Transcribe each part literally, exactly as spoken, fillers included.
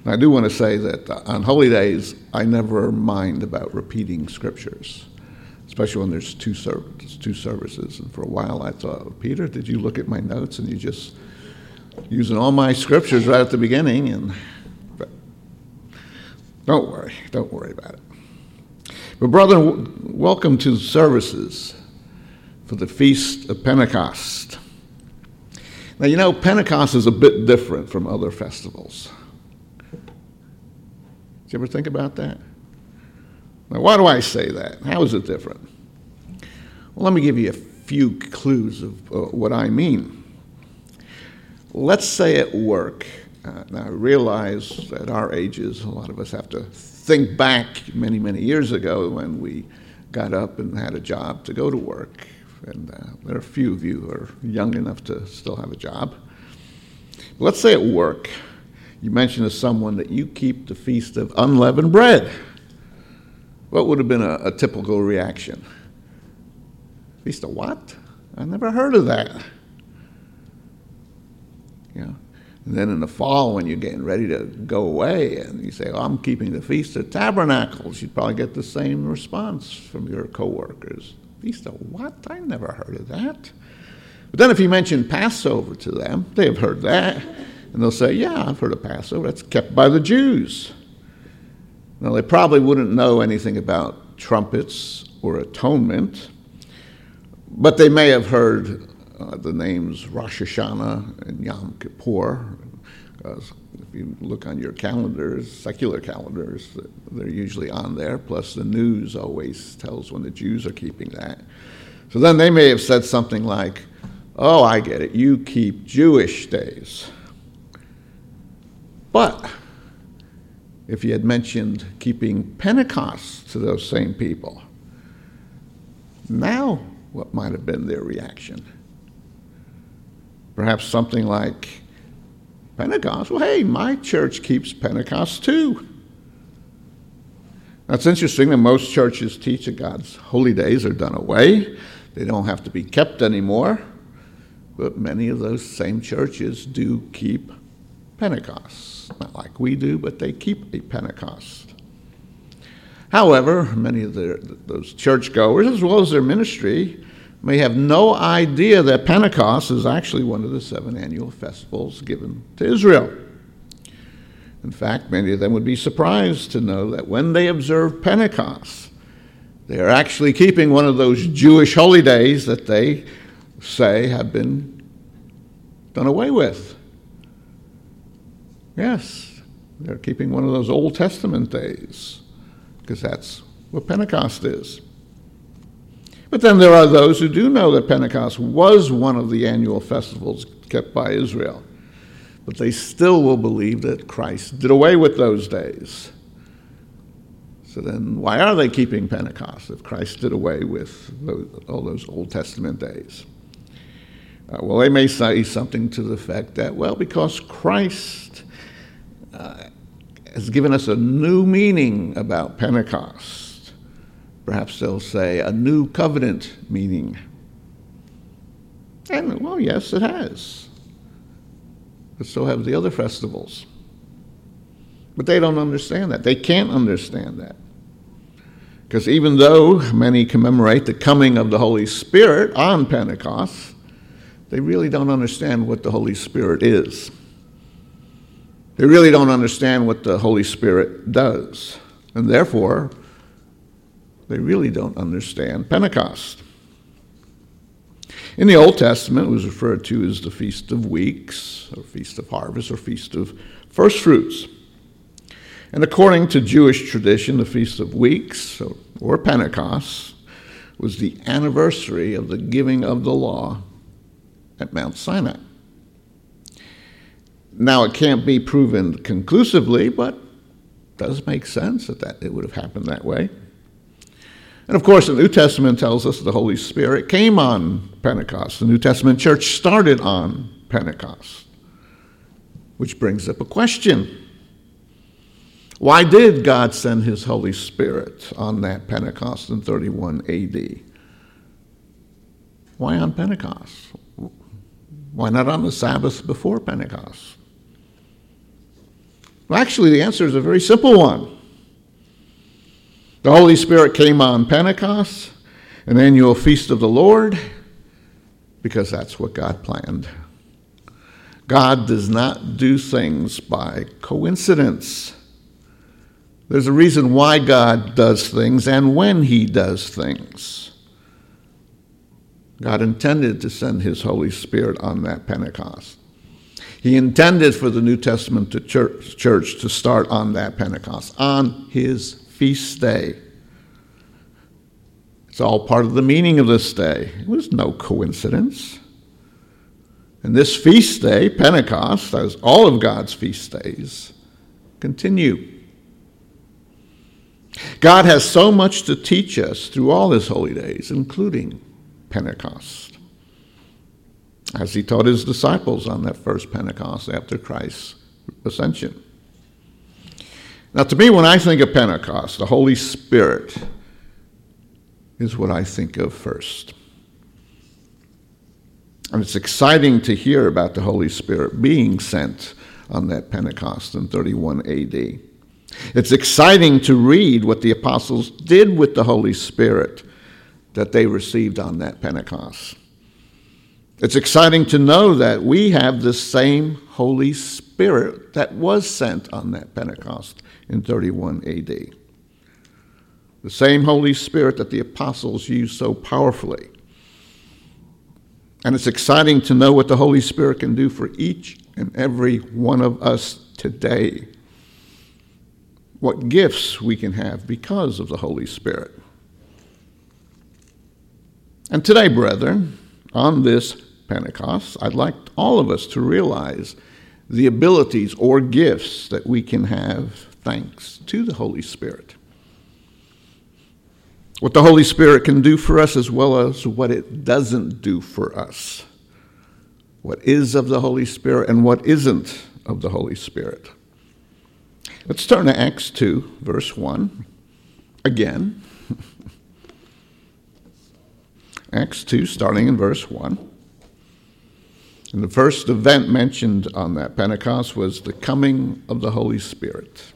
And I do want to say that on holy days, I never mind about repeating scriptures, especially when there's two services. Two services. And for a while I thought, Peter, did you look at my notes and you just using all my scriptures right at the beginning? And but don't worry, don't worry about it. But brother, w- welcome to services for the Feast of Pentecost. Now, you know, Pentecost is a bit different from other festivals. Did you ever think about that? Now, why do I say that? How is it different? Well, let me give you a few clues of uh, what I mean. Let's say at work, uh, now I realize at our ages, a lot of us have to think back many, many years ago when we got up and had a job to go to work. And uh, there are a few of you who are young enough to still have a job. But let's say at work, you mention to someone that you keep the Feast of Unleavened Bread. What would have been a, a typical reaction? Feast of what? I never heard of that. Yeah. And then in the fall, when you're getting ready to go away, and you say, oh, I'm keeping the Feast of Tabernacles, you'd probably get the same response from your coworkers. Feast of what? I never heard of that. But then if you mention Passover to them, they have heard that. And they'll say, yeah, I've heard of Passover. That's kept by the Jews. Now, they probably wouldn't know anything about trumpets or atonement, but they may have heard uh, the names Rosh Hashanah and Yom Kippur. Because if you look on your calendars, secular calendars, they're usually on there, plus the news always tells when the Jews are keeping that. So then they may have said something like, oh, I get it, you keep Jewish days. But if you had mentioned keeping Pentecost to those same people, now what might have been their reaction? Perhaps something like, Pentecost? Well, hey, my church keeps Pentecost too. Now, it's interesting that most churches teach that God's holy days are done away. They don't have to be kept anymore. But many of those same churches do keep Pentecost. Not like we do, but they keep a Pentecost. However, many of their, those churchgoers, as well as their ministry, may have no idea that Pentecost is actually one of the seven annual festivals given to Israel. In fact, many of them would be surprised to know that when they observe Pentecost, they are actually keeping one of those Jewish holy days that they say have been done away with. Yes, they're keeping one of those Old Testament days, because that's what Pentecost is. But then there are those who do know that Pentecost was one of the annual festivals kept by Israel, but they still will believe that Christ did away with those days. So then why are they keeping Pentecost if Christ did away with those, all those Old Testament days? Uh, well, they may say something to the effect that, well, because Christ uh, has given us a new meaning about Pentecost. Perhaps they'll say a new covenant meaning. And, well, yes, it has. But so have the other festivals. But they don't understand that. They can't understand that. Because even though many commemorate the coming of the Holy Spirit on Pentecost, they really don't understand what the Holy Spirit is. They really don't understand what the Holy Spirit does. And therefore, they really don't understand Pentecost. In the Old Testament, it was referred to as the Feast of Weeks, or Feast of Harvest, or Feast of First Fruits. And according to Jewish tradition, the Feast of Weeks, or Pentecost, was the anniversary of the giving of the law at Mount Sinai. Now, it can't be proven conclusively, but it does make sense that, that it would have happened that way. And of course, the New Testament tells us the Holy Spirit came on Pentecost. The New Testament church started on Pentecost, which brings up a question. Why did God send his Holy Spirit on that Pentecost in thirty-one A D? Why on Pentecost? Why not on the Sabbath before Pentecost? Well, actually, the answer is a very simple one. The Holy Spirit came on Pentecost, an annual feast of the Lord, because that's what God planned. God does not do things by coincidence. There's a reason why God does things and when he does things. God intended to send his Holy Spirit on that Pentecost. He intended for the New Testament to church, church to start on that Pentecost, on his feast day. It's all part of the meaning of this day. It was no coincidence. And this feast day, Pentecost, as all of God's feast days, continue. God has so much to teach us through all his holy days, including Pentecost, as he taught his disciples on that first Pentecost after Christ's ascension. Now, to me, when I think of Pentecost, the Holy Spirit is what I think of first. And it's exciting to hear about the Holy Spirit being sent on that Pentecost in thirty-one A D. It's exciting to read what the apostles did with the Holy Spirit that they received on that Pentecost. It's exciting to know that we have the same Holy Spirit that was sent on that Pentecost in thirty-one A D. The same Holy Spirit that the apostles used so powerfully. And it's exciting to know what the Holy Spirit can do for each and every one of us today. What gifts we can have because of the Holy Spirit. And today, brethren, on this Pentecost, I'd like all of us to realize the abilities or gifts that we can have thanks to the Holy Spirit. What the Holy Spirit can do for us as well as what it doesn't do for us. What is of the Holy Spirit and what isn't of the Holy Spirit. Let's turn to Acts two, verse one, again. Acts two, starting in verse one. And the first event mentioned on that Pentecost was the coming of the Holy Spirit.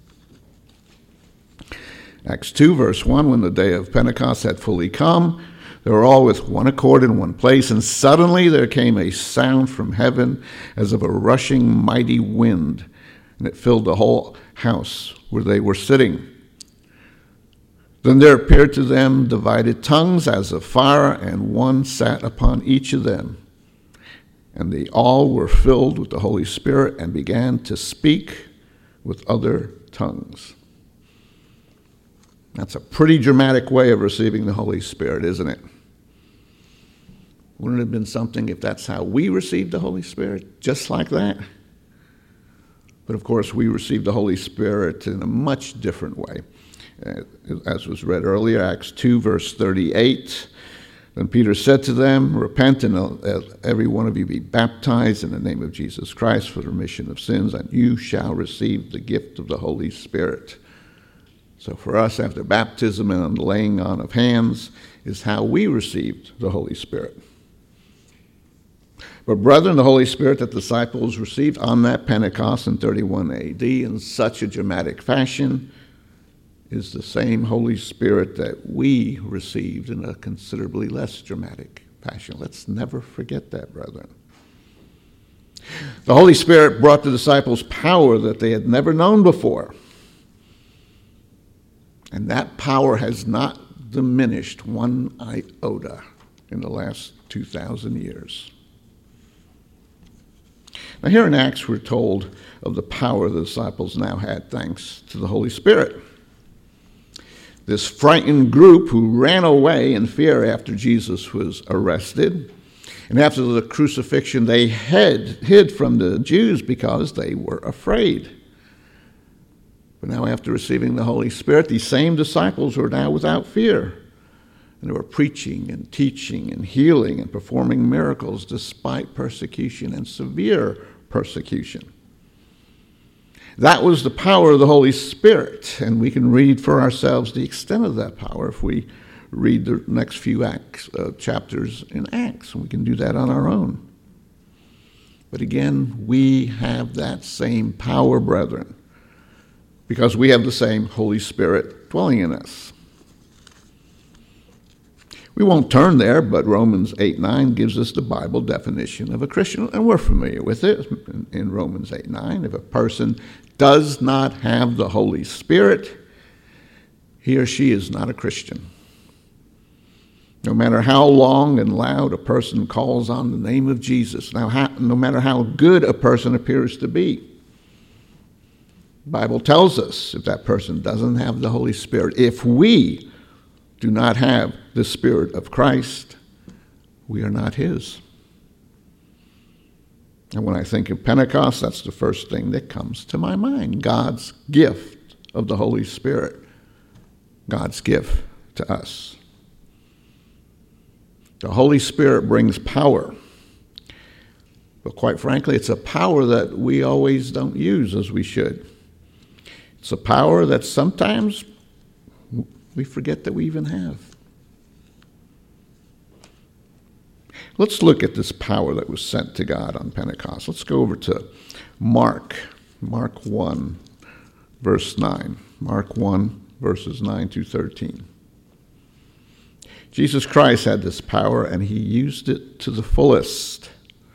Acts two, verse one, when the day of Pentecost had fully come, they were all with one accord in one place, and suddenly there came a sound from heaven as of a rushing mighty wind, and it filled the whole house where they were sitting. Then there appeared to them divided tongues as of fire, and one sat upon each of them. And they all were filled with the Holy Spirit and began to speak with other tongues. That's a pretty dramatic way of receiving the Holy Spirit, isn't it? Wouldn't it have been something if that's how we received the Holy Spirit, just like that? But of course, we received the Holy Spirit in a much different way. As was read earlier, Acts two, verse thirty-eight. Then Peter said to them, "Repent and every one of you be baptized in the name of Jesus Christ for the remission of sins, and you shall receive the gift of the Holy Spirit." So for us, after baptism and the laying on of hands, is how we received the Holy Spirit. But brethren, the Holy Spirit that the disciples received on that Pentecost in thirty-one A D in such a dramatic fashion is the same Holy Spirit that we received in a considerably less dramatic fashion. Let's never forget that, brethren. The Holy Spirit brought the disciples power that they had never known before. And that power has not diminished one iota in the last two thousand years. Now here in Acts we're told of the power the disciples now had thanks to the Holy Spirit. This frightened group who ran away in fear after Jesus was arrested, and after the crucifixion they hid, hid from the Jews because they were afraid. But now after receiving the Holy Spirit, these same disciples were now without fear. And they were preaching and teaching and healing and performing miracles despite persecution and severe persecution. That was the power of the Holy Spirit, and we can read for ourselves the extent of that power if we read the next few Acts, uh, chapters in Acts, and we can do that on our own. But again, we have that same power, brethren. because we have the same Holy Spirit dwelling in us. We won't turn there, but Romans eight nine gives us the Bible definition of a Christian, and we're familiar with it in Romans eight nine. If a person does not have the Holy Spirit, he or she is not a Christian. No matter how long and loud a person calls on the name of Jesus, now how, no matter how good a person appears to be, the Bible tells us if that person doesn't have the Holy Spirit, if we do not have the Spirit of Christ, we are not his. And when I think of Pentecost, that's the first thing that comes to my mind. God's gift of the Holy Spirit. God's gift to us. The Holy Spirit brings power. But quite frankly, it's a power that we always don't use as we should. It's a power that sometimes we forget that we even have. Let's look at this power that was sent to God on Pentecost. Let's go over to Mark, Mark one, verse nine. Mark one, verses nine through thirteen. Jesus Christ had this power, and he used it to the fullest.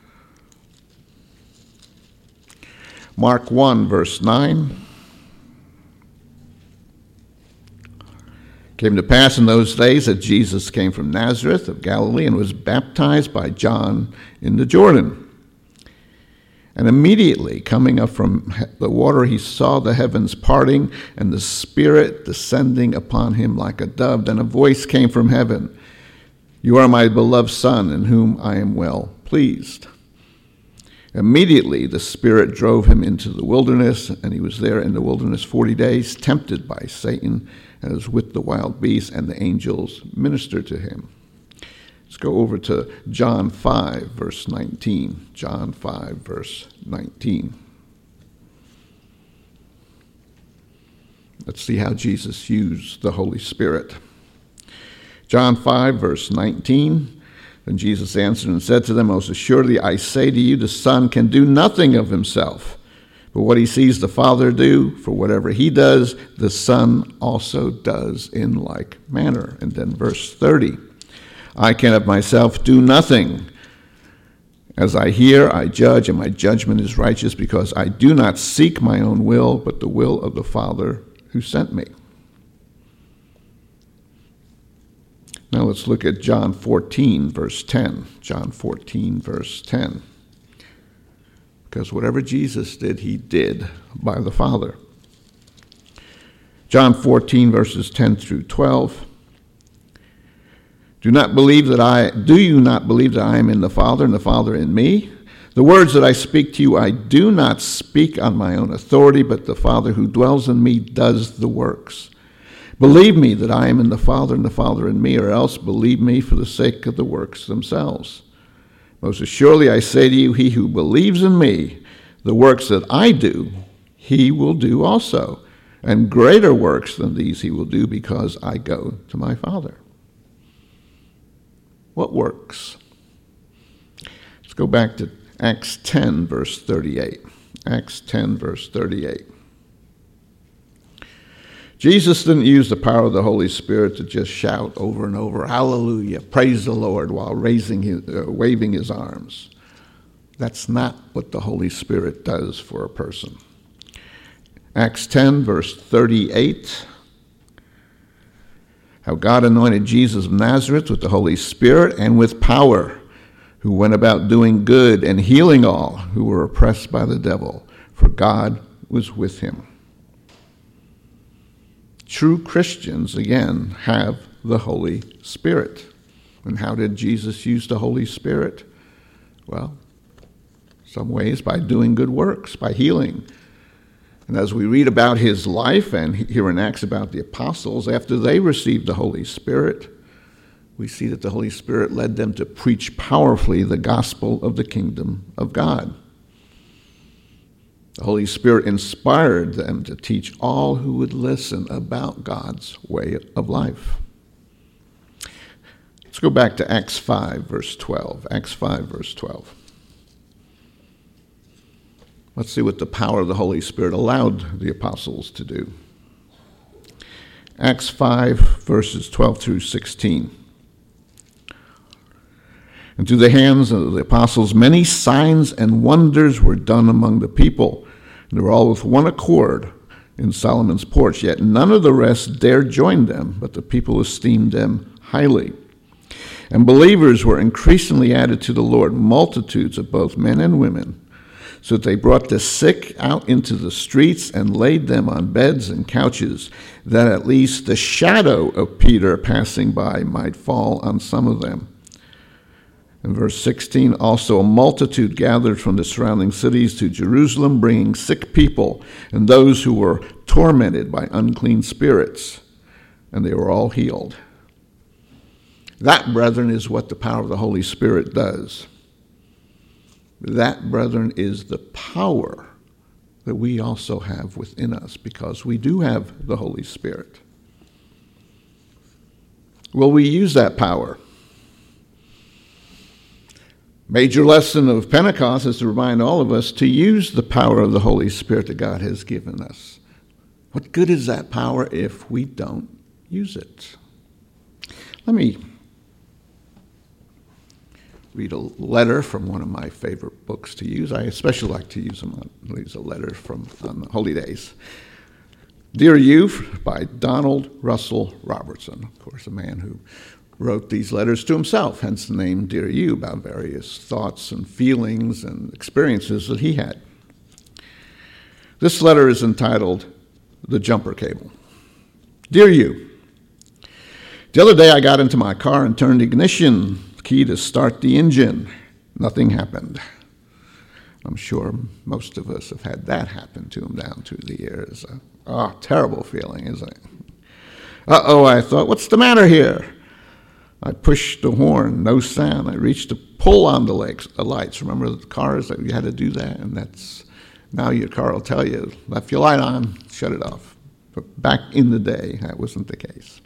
Mark one, verse nine. Came to pass in those days that Jesus came from Nazareth of Galilee and was baptized by John in the Jordan. And immediately coming up from the water, he saw the heavens parting and the Spirit descending upon him like a dove. Then a voice came from heaven, "You are my beloved Son, in whom I am well pleased." Immediately the Spirit drove him into the wilderness, and he was there in the wilderness forty days, tempted by Satan, and was with the wild beasts, and the angels ministered to him. Let's go over to John five, verse nineteen. John five, verse nineteen. Let's see how Jesus used the Holy Spirit. John five, verse nineteen. Then Jesus answered and said to them, "Most assuredly I say to you, the Son can do nothing of himself, but what he sees the Father do, for whatever he does, the Son also does in like manner." And then verse thirty. "I can of myself do nothing. As I hear, I judge, and my judgment is righteous, because I do not seek my own will, but the will of the Father who sent me." Now let's look at John fourteen, verse ten. John fourteen, verse ten. Because whatever Jesus did, he did by the Father. John fourteen, verses ten through twelve. Do not believe that I, do you not believe that I am in the Father, and the Father in me? The words that I speak to you, I do not speak on my own authority, but the Father who dwells in me does the works. Believe me that I am in the Father, and the Father in me, or else believe me for the sake of the works themselves. Most assuredly I say to you, he who believes in me, the works that I do, he will do also. And greater works than these he will do, because I go to my Father. What works? Let's go back to Acts ten, verse thirty-eight. Acts ten, verse thirty-eight. Jesus didn't use the power of the Holy Spirit to just shout over and over, "Hallelujah, praise the Lord," while raising his, uh, waving his arms. That's not what the Holy Spirit does for a person. Acts ten, verse thirty-eight. How God anointed Jesus of Nazareth with the Holy Spirit and with power, who went about doing good and healing all who were oppressed by the devil, for God was with him. True Christians, again, have the Holy Spirit. And how did Jesus use the Holy Spirit? Well, some ways by doing good works, by healing. And as we read about his life and hear in Acts about the apostles, after they received the Holy Spirit, we see that the Holy Spirit led them to preach powerfully the gospel of the kingdom of God. The Holy Spirit inspired them to teach all who would listen about God's way of life. Let's go back to Acts five, verse twelve. Acts five, verse twelve. Let's see what the power of the Holy Spirit allowed the apostles to do. Acts five, verses twelve through sixteen. And through the hands of the apostles, many signs and wonders were done among the people. And they were all with one accord in Solomon's porch. Yet none of the rest dared join them, but the people esteemed them highly. And believers were increasingly added to the Lord, multitudes of both men and women, so that they brought the sick out into the streets and laid them on beds and couches, that at least the shadow of Peter passing by might fall on some of them. In verse sixteen, also a multitude gathered from the surrounding cities to Jerusalem, bringing sick people and those who were tormented by unclean spirits, and they were all healed. That, brethren, is what the power of the Holy Spirit does. That, brethren, is the power that we also have within us, because we do have the Holy Spirit. Will we use that power? Major lesson of Pentecost is to remind all of us to use the power of the Holy Spirit that God has given us. What good is that power if we don't use it? Let me read a letter from one of my favorite books to use. I especially like to use them on, use a letter from on the holy days. Dear You by Donald Russell Robertson, of course, a man who wrote these letters to himself, hence the name Dear You, about various thoughts and feelings and experiences that he had. This letter is entitled The Jumper Cable. Dear You, the other day I got into my car and turned the ignition key to start the engine. Nothing happened. I'm sure most of us have had that happen to them down through the years. Uh, oh, terrible feeling, isn't it? Uh-oh, I thought, what's the matter here? I pushed the horn, no sound. I reached to pull on the legs, the lights. Remember the cars that you had to do that? And that's, now your car will tell you, left your light on, shut it off. But back in the day, that wasn't the case.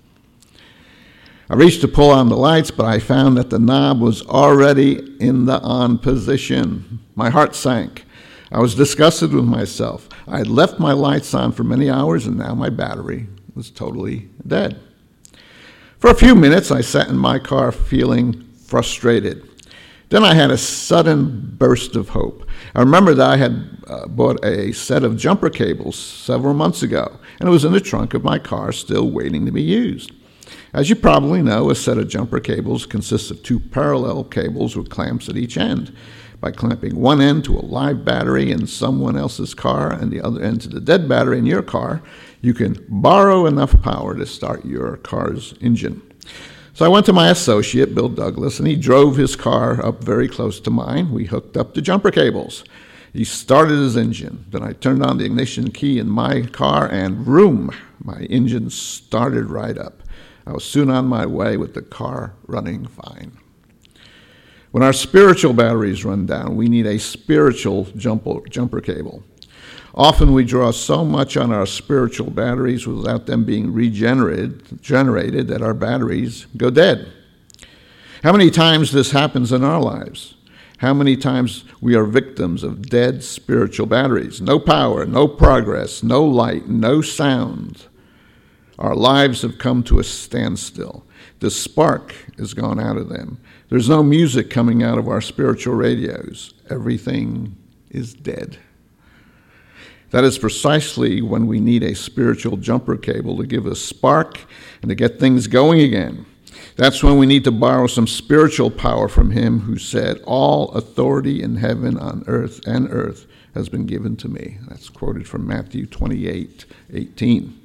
I reached to pull on the lights, but I found that the knob was already in the on position. My heart sank. I was disgusted with myself. I had left my lights on for many hours, and now my battery was totally dead. For a few minutes, I sat in my car feeling frustrated. Then I had a sudden burst of hope. I remember that I had uh, bought a set of jumper cables several months ago, and it was in the trunk of my car, still waiting to be used. As you probably know, a set of jumper cables consists of two parallel cables with clamps at each end. By clamping one end to a live battery in someone else's car and the other end to the dead battery in your car, you can borrow enough power to start your car's engine. So I went to my associate, Bill Douglas, and he drove his car up very close to mine. We hooked up the jumper cables. He started his engine. Then I turned on the ignition key in my car, and vroom, my engine started right up. I was soon on my way with the car running fine. When our spiritual batteries run down, we need a spiritual jumper, jumper cable. Often we draw so much on our spiritual batteries without them being regenerated generated that our batteries go dead. How many times this happens in our lives? How many times we are victims of dead spiritual batteries? No power, no progress, no light, no sound. Our lives have come to a standstill. The spark is gone out of them. There's no music coming out of our spiritual radios. Everything is dead. That is precisely when we need a spiritual jumper cable to give us spark and to get things going again. That's when we need to borrow some spiritual power from him who said, all authority in heaven, on earth, and earth has been given to me. That's quoted from Matthew twenty-eight eighteen.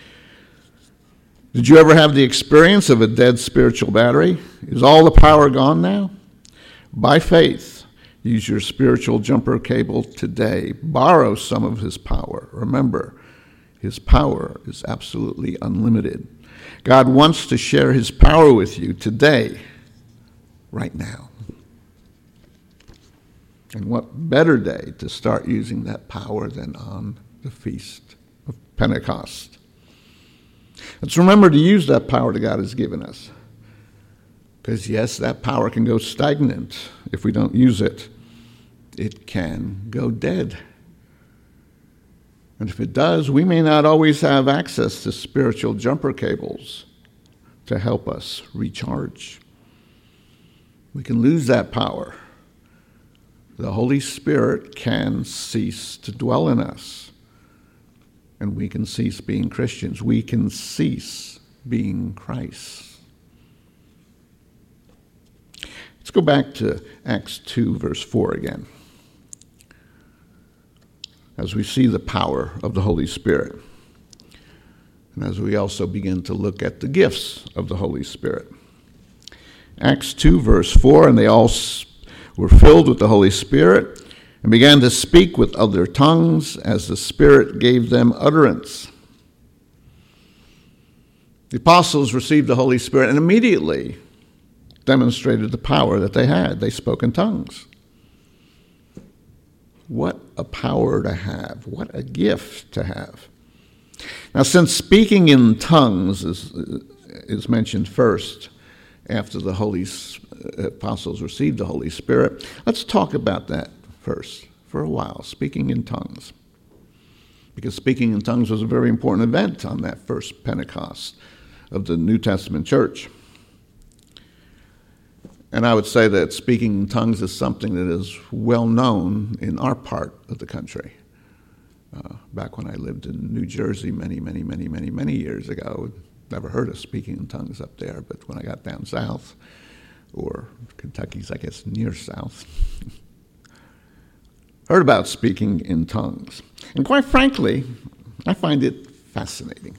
Did you ever have the experience of a dead spiritual battery? Is all the power gone now? By faith, use your spiritual jumper cable today. Borrow some of his power. Remember, his power is absolutely unlimited. God wants to share his power with you today, right now. And what better day to start using that power than on the Feast of Pentecost? Let's remember to use that power that God has given us. Because, yes, that power can go stagnant if we don't use it. It can go dead And if it does, we may not always have access to spiritual jumper cables to help us recharge. We can lose that power. The Holy Spirit can cease to dwell in us, and we can cease being Christians. We can cease being Christ. Let's go back to Acts two, verse four again, as we see the power of the Holy Spirit, and as we also begin to look at the gifts of the Holy Spirit. Acts two, verse four, and they all were filled with the Holy Spirit and began to speak with other tongues as the Spirit gave them utterance. The apostles received the Holy Spirit and immediately demonstrated the power that they had. They spoke in tongues. What a power to have. What a gift to have. Now, since speaking in tongues is, is mentioned first after the Holy apostles received the Holy Spirit, let's talk about that first for a while, speaking in tongues. Because speaking in tongues was a very important event on that first Pentecost of the New Testament church. And I would say that speaking in tongues is something that is well known in our part of the country. Uh, back when I lived in New Jersey many, many, many, many, many years ago, never heard of speaking in tongues up there. But when I got down south, or Kentucky's, I guess, near south, heard about speaking in tongues. And quite frankly, I find it fascinating.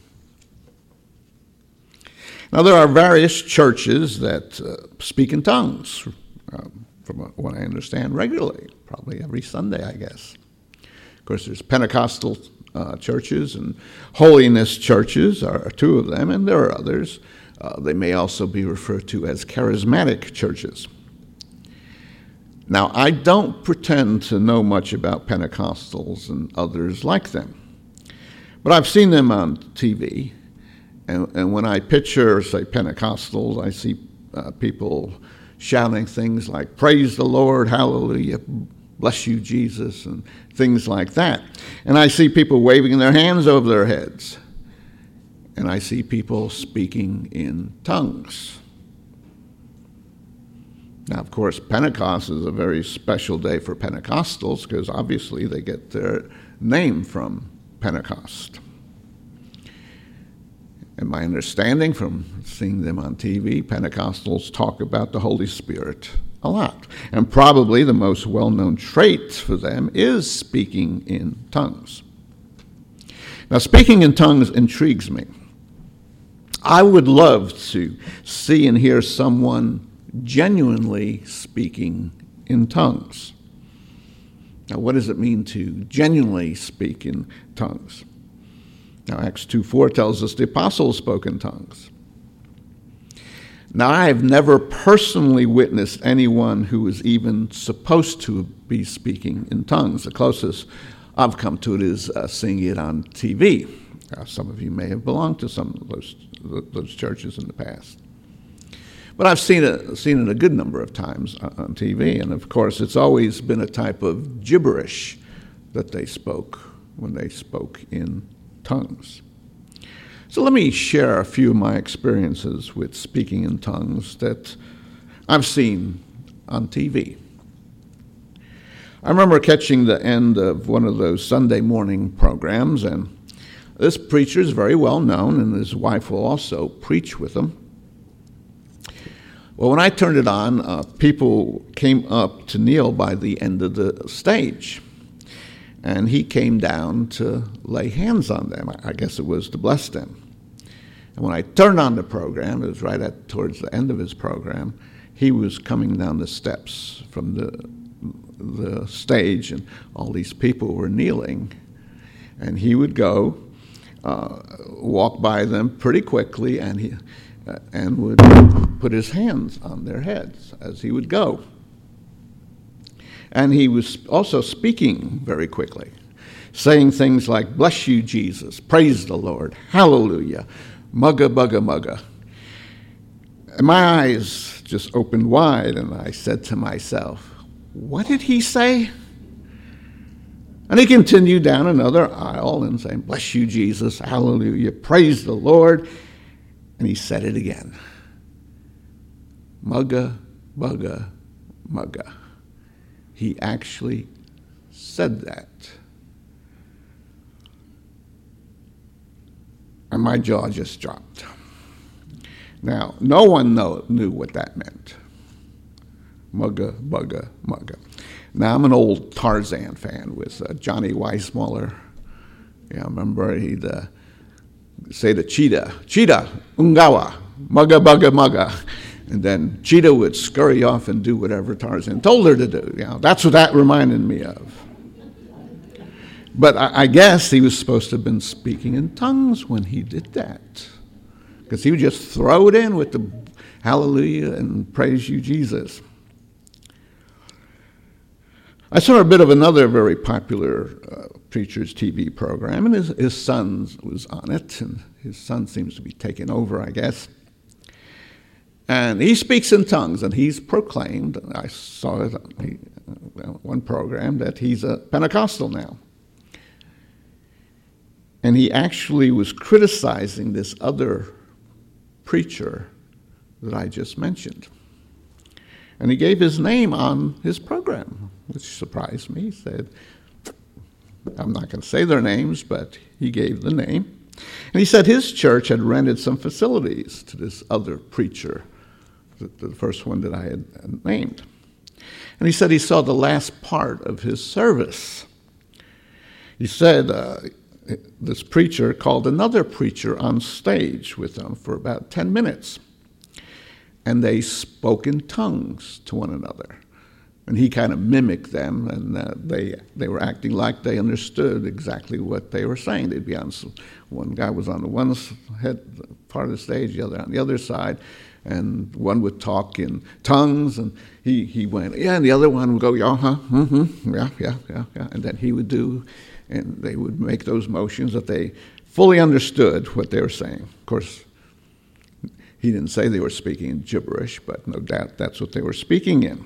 Now, there are various churches that uh, speak in tongues, um, from what I understand, regularly, probably every Sunday, I guess. Of course, there's Pentecostal uh, churches and holiness churches are two of them, and there are others. Uh, they may also be referred to as charismatic churches. Now, I don't pretend to know much about Pentecostals and others like them, but I've seen them on T V. And, and when I picture, say, Pentecostals, I see uh, people shouting things like, "Praise the Lord, hallelujah, bless you, Jesus," and things like that. And I see people waving their hands over their heads. And I see people speaking in tongues. Now, of course, Pentecost is a very special day for Pentecostals because obviously they get their name from Pentecost. And my understanding from seeing them on T V, Pentecostals talk about the Holy Spirit a lot. And probably the most well-known trait for them is speaking in tongues. Now, speaking in tongues intrigues me. I would love to see and hear someone genuinely speaking in tongues. Now, what does it mean to genuinely speak in tongues? Now, Acts two four tells us the apostles spoke in tongues. Now, I have never personally witnessed anyone who was even supposed to be speaking in tongues. The closest I've come to it is uh, seeing it on T V. Uh, some of you may have belonged to some of those, those churches in the past. But I've seen it, seen it a good number of times on T V, and of course it's always been a type of gibberish that they spoke when they spoke in tongues. So let me share a few of my experiences with speaking in tongues that I've seen on T V. I remember catching the end of one of those Sunday morning programs, and this preacher is very well known, and his wife will also preach with him. Well, when I turned it on, uh, people came up to kneel by the end of the stage. And he came down to lay hands on them. I guess it was to bless them. And when I turned on the program, it was right at towards the end of his program, he was coming down the steps from the the stage, and all these people were kneeling. And he would go, uh, walk by them pretty quickly, and he uh, and would put his hands on their heads as he would go. And he was also speaking very quickly, saying things like, "Bless you, Jesus, praise the Lord, hallelujah, mugga, bugga, mugga." And my eyes just opened wide, and I said to myself, what did he say? And he continued down another aisle and saying, bless you, Jesus, hallelujah, praise the Lord. And he said it again. Mugga, bugga, mugga. He actually said that. And my jaw just dropped. Now, no one know, knew what that meant. Mugga, bugga, mugga. Now, I'm an old Tarzan fan with uh, Johnny Weissmuller. Yeah, I remember he'd uh, say to Cheetah, Cheetah, ungawa, mugga, bugga, mugga. And then Cheetah would scurry off and do whatever Tarzan told her to do. You know, that's what that reminded me of. But I, I guess he was supposed to have been speaking in tongues when he did that. Because he would just throw it in with the hallelujah and praise you, Jesus. I saw a bit of another very popular uh, preacher's T V program, and his, his son was on it, and his son seems to be taking over, I guess. And he speaks in tongues, and he's proclaimed, I saw it on he, uh, one program, that he's a Pentecostal now. And he actually was criticizing this other preacher that I just mentioned. And he gave his name on his program, which surprised me. He said, I'm not going to say their names, but he gave the name. And he said his church had rented some facilities to this other preacher, the, the first one that I had named. And he said he saw the last part of his service. He said uh, this preacher called another preacher on stage with him for about ten minutes. And they spoke in tongues to one another. And he kind of mimicked them, and uh, they they were acting like they understood exactly what they were saying. They'd be on, one guy was on the one head part of the stage, the other on the other side, and one would talk in tongues, and he, he went, yeah, and the other one would go, yeah, huh, mm-hmm, yeah, yeah, yeah, yeah, and then he would do, and they would make those motions that they fully understood what they were saying. Of course, he didn't say they were speaking in gibberish, but no doubt that's what they were speaking in.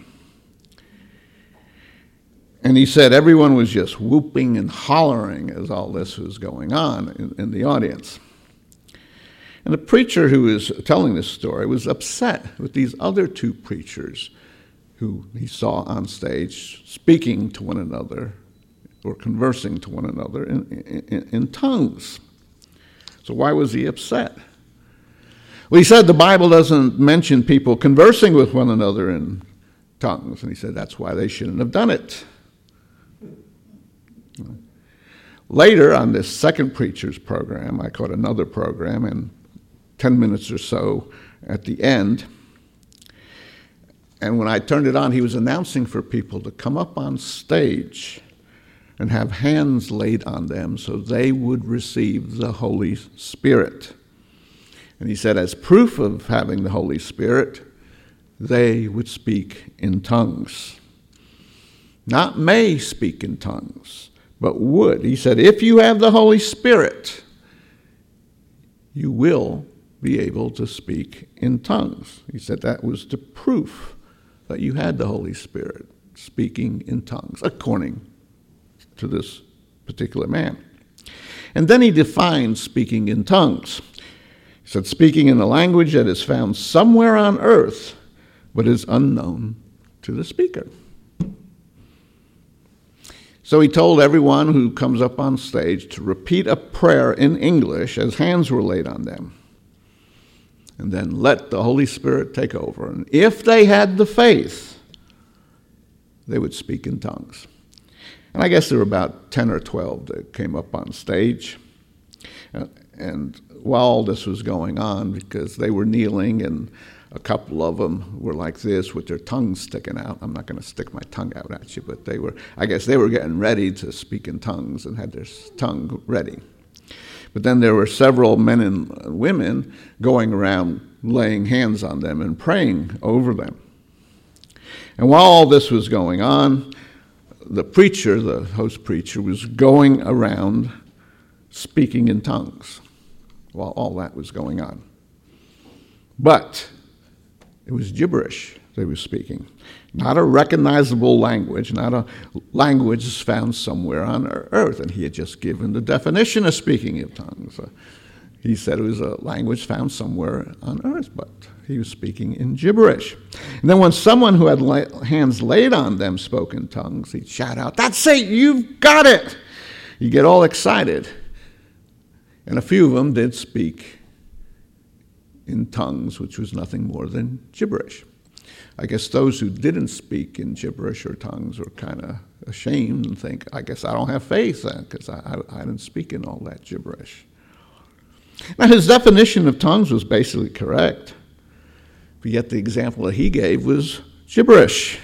And he said everyone was just whooping and hollering as all this was going on in, in the audience. And the preacher who was telling this story was upset with these other two preachers who he saw on stage speaking to one another or conversing to one another in, in, in tongues. So why was he upset? Well, he said the Bible doesn't mention people conversing with one another in tongues. And he said that's why they shouldn't have done it. Later on this second preacher's program, I caught another program, and ten minutes or so at the end. And when I turned it on, he was announcing for people to come up on stage and have hands laid on them so they would receive the Holy Spirit. And he said, as proof of having the Holy Spirit, they would speak in tongues. Not may speak in tongues, but would. He said, if you have the Holy Spirit, you will be able to speak in tongues. He said that was the proof that you had the Holy Spirit, speaking in tongues, according to this particular man. And then he defined speaking in tongues. He said, speaking in a language that is found somewhere on earth, but is unknown to the speaker. So he told everyone who comes up on stage to repeat a prayer in English as hands were laid on them. And then let the Holy Spirit take over. And if they had the faith, they would speak in tongues. And I guess there were about ten or twelve that came up on stage. And while all this was going on, because they were kneeling and a couple of them were like this with their tongues sticking out. I'm not going to stick my tongue out at you, but they were, I guess they were getting ready to speak in tongues and had their tongue ready. But then there were several men and women going around laying hands on them and praying over them. And while all this was going on, the preacher, the host preacher, was going around speaking in tongues while all that was going on. But it was gibberish they were speaking. Not a recognizable language, not a language found somewhere on earth. And he had just given the definition of speaking in tongues. Uh, he said it was a language found somewhere on earth, but he was speaking in gibberish. And then when someone who had la- hands laid on them spoke in tongues, he'd shout out, "That's it, you've got it!" You get all excited. And a few of them did speak in tongues, which was nothing more than gibberish. I guess those who didn't speak in gibberish or tongues were kind of ashamed and think, I guess I don't have faith then, because I, I, I didn't speak in all that gibberish. Now, his definition of tongues was basically correct, but yet the example that he gave was gibberish.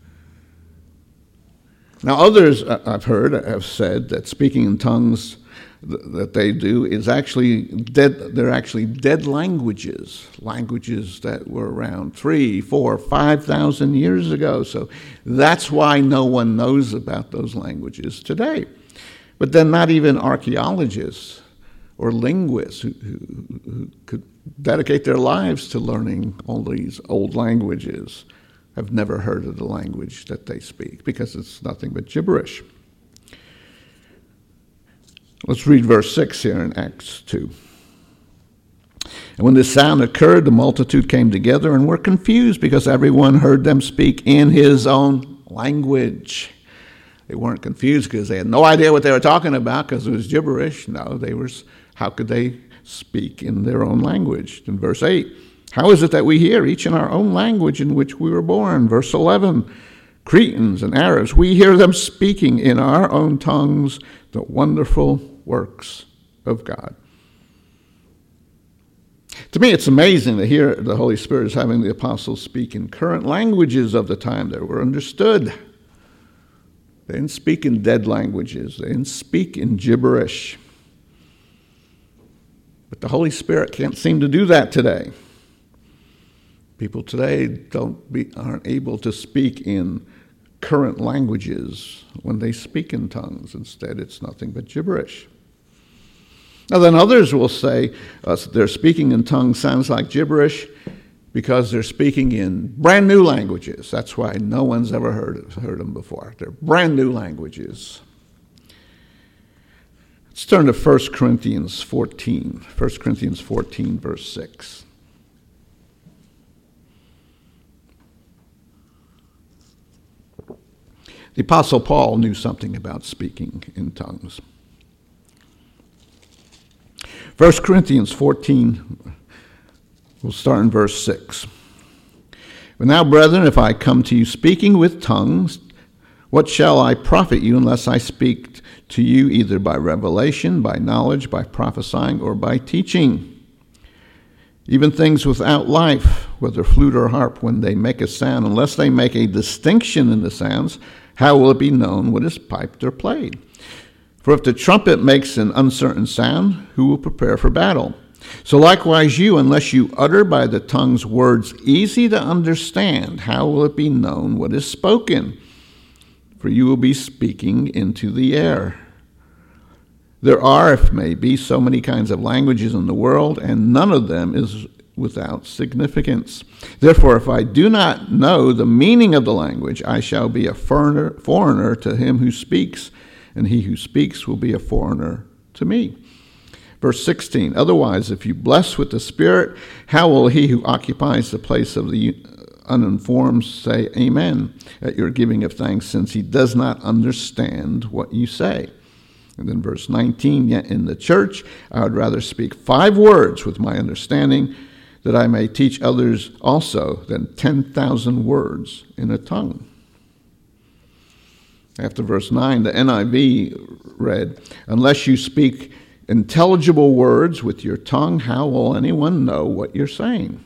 Now, others I've heard have said that speaking in tongues that they do is actually dead. They're actually dead languages, languages that were around three, four, five thousand years ago. So that's why no one knows about those languages today. But then not even archaeologists or linguists who, who, who could dedicate their lives to learning all these old languages have never heard of the language that they speak, because it's nothing but gibberish. Let's read verse six here in Acts two. And when this sound occurred, the multitude came together and were confused, because everyone heard them speak in his own language. They weren't confused because they had no idea what they were talking about, because it was gibberish. No, they were. How could they speak in their own language? In verse eight, how is it that we hear each in our own language in which we were born? Verse eleven, Cretans and Arabs, we hear them speaking in our own tongues the wonderful works of God. To me, it's amazing to hear the Holy Spirit is having the apostles speak in current languages of the time that were understood. They didn't speak in dead languages. They didn't speak in gibberish. But the Holy Spirit can't seem to do that today. People today don't be, aren't able to speak in current languages when they speak in tongues. Instead, it's nothing but gibberish. Now, then others will say uh, their speaking in tongues sounds like gibberish because they're speaking in brand new languages. That's why no one's ever heard of, heard them before. They're brand new languages. Let's turn to First Corinthians fourteen. First Corinthians fourteen, verse six. The Apostle Paul knew something about speaking in tongues. First Corinthians fourteen, we'll start in verse six. But now, brethren, if I come to you speaking with tongues, what shall I profit you unless I speak to you either by revelation, by knowledge, by prophesying, or by teaching? Even things without life, whether flute or harp, when they make a sound, unless they make a distinction in the sounds, how will it be known what is piped or played? For if the trumpet makes an uncertain sound, who will prepare for battle? So likewise you, unless you utter by the tongues words easy to understand, how will it be known what is spoken? For you will be speaking into the air. There are, if may be, so many kinds of languages in the world, and none of them is without significance. Therefore, if I do not know the meaning of the language, I shall be a foreigner, foreigner to him who speaks, and he who speaks will be a foreigner to me. Verse sixteen, otherwise, if you bless with the Spirit, how will he who occupies the place of the uninformed say amen at your giving of thanks, since he does not understand what you say? And then verse nineteen, yet in the church I would rather speak five words with my understanding, that I may teach others also, than ten thousand words in a tongue. After verse nine, the N I V read, unless you speak intelligible words with your tongue, how will anyone know what you're saying?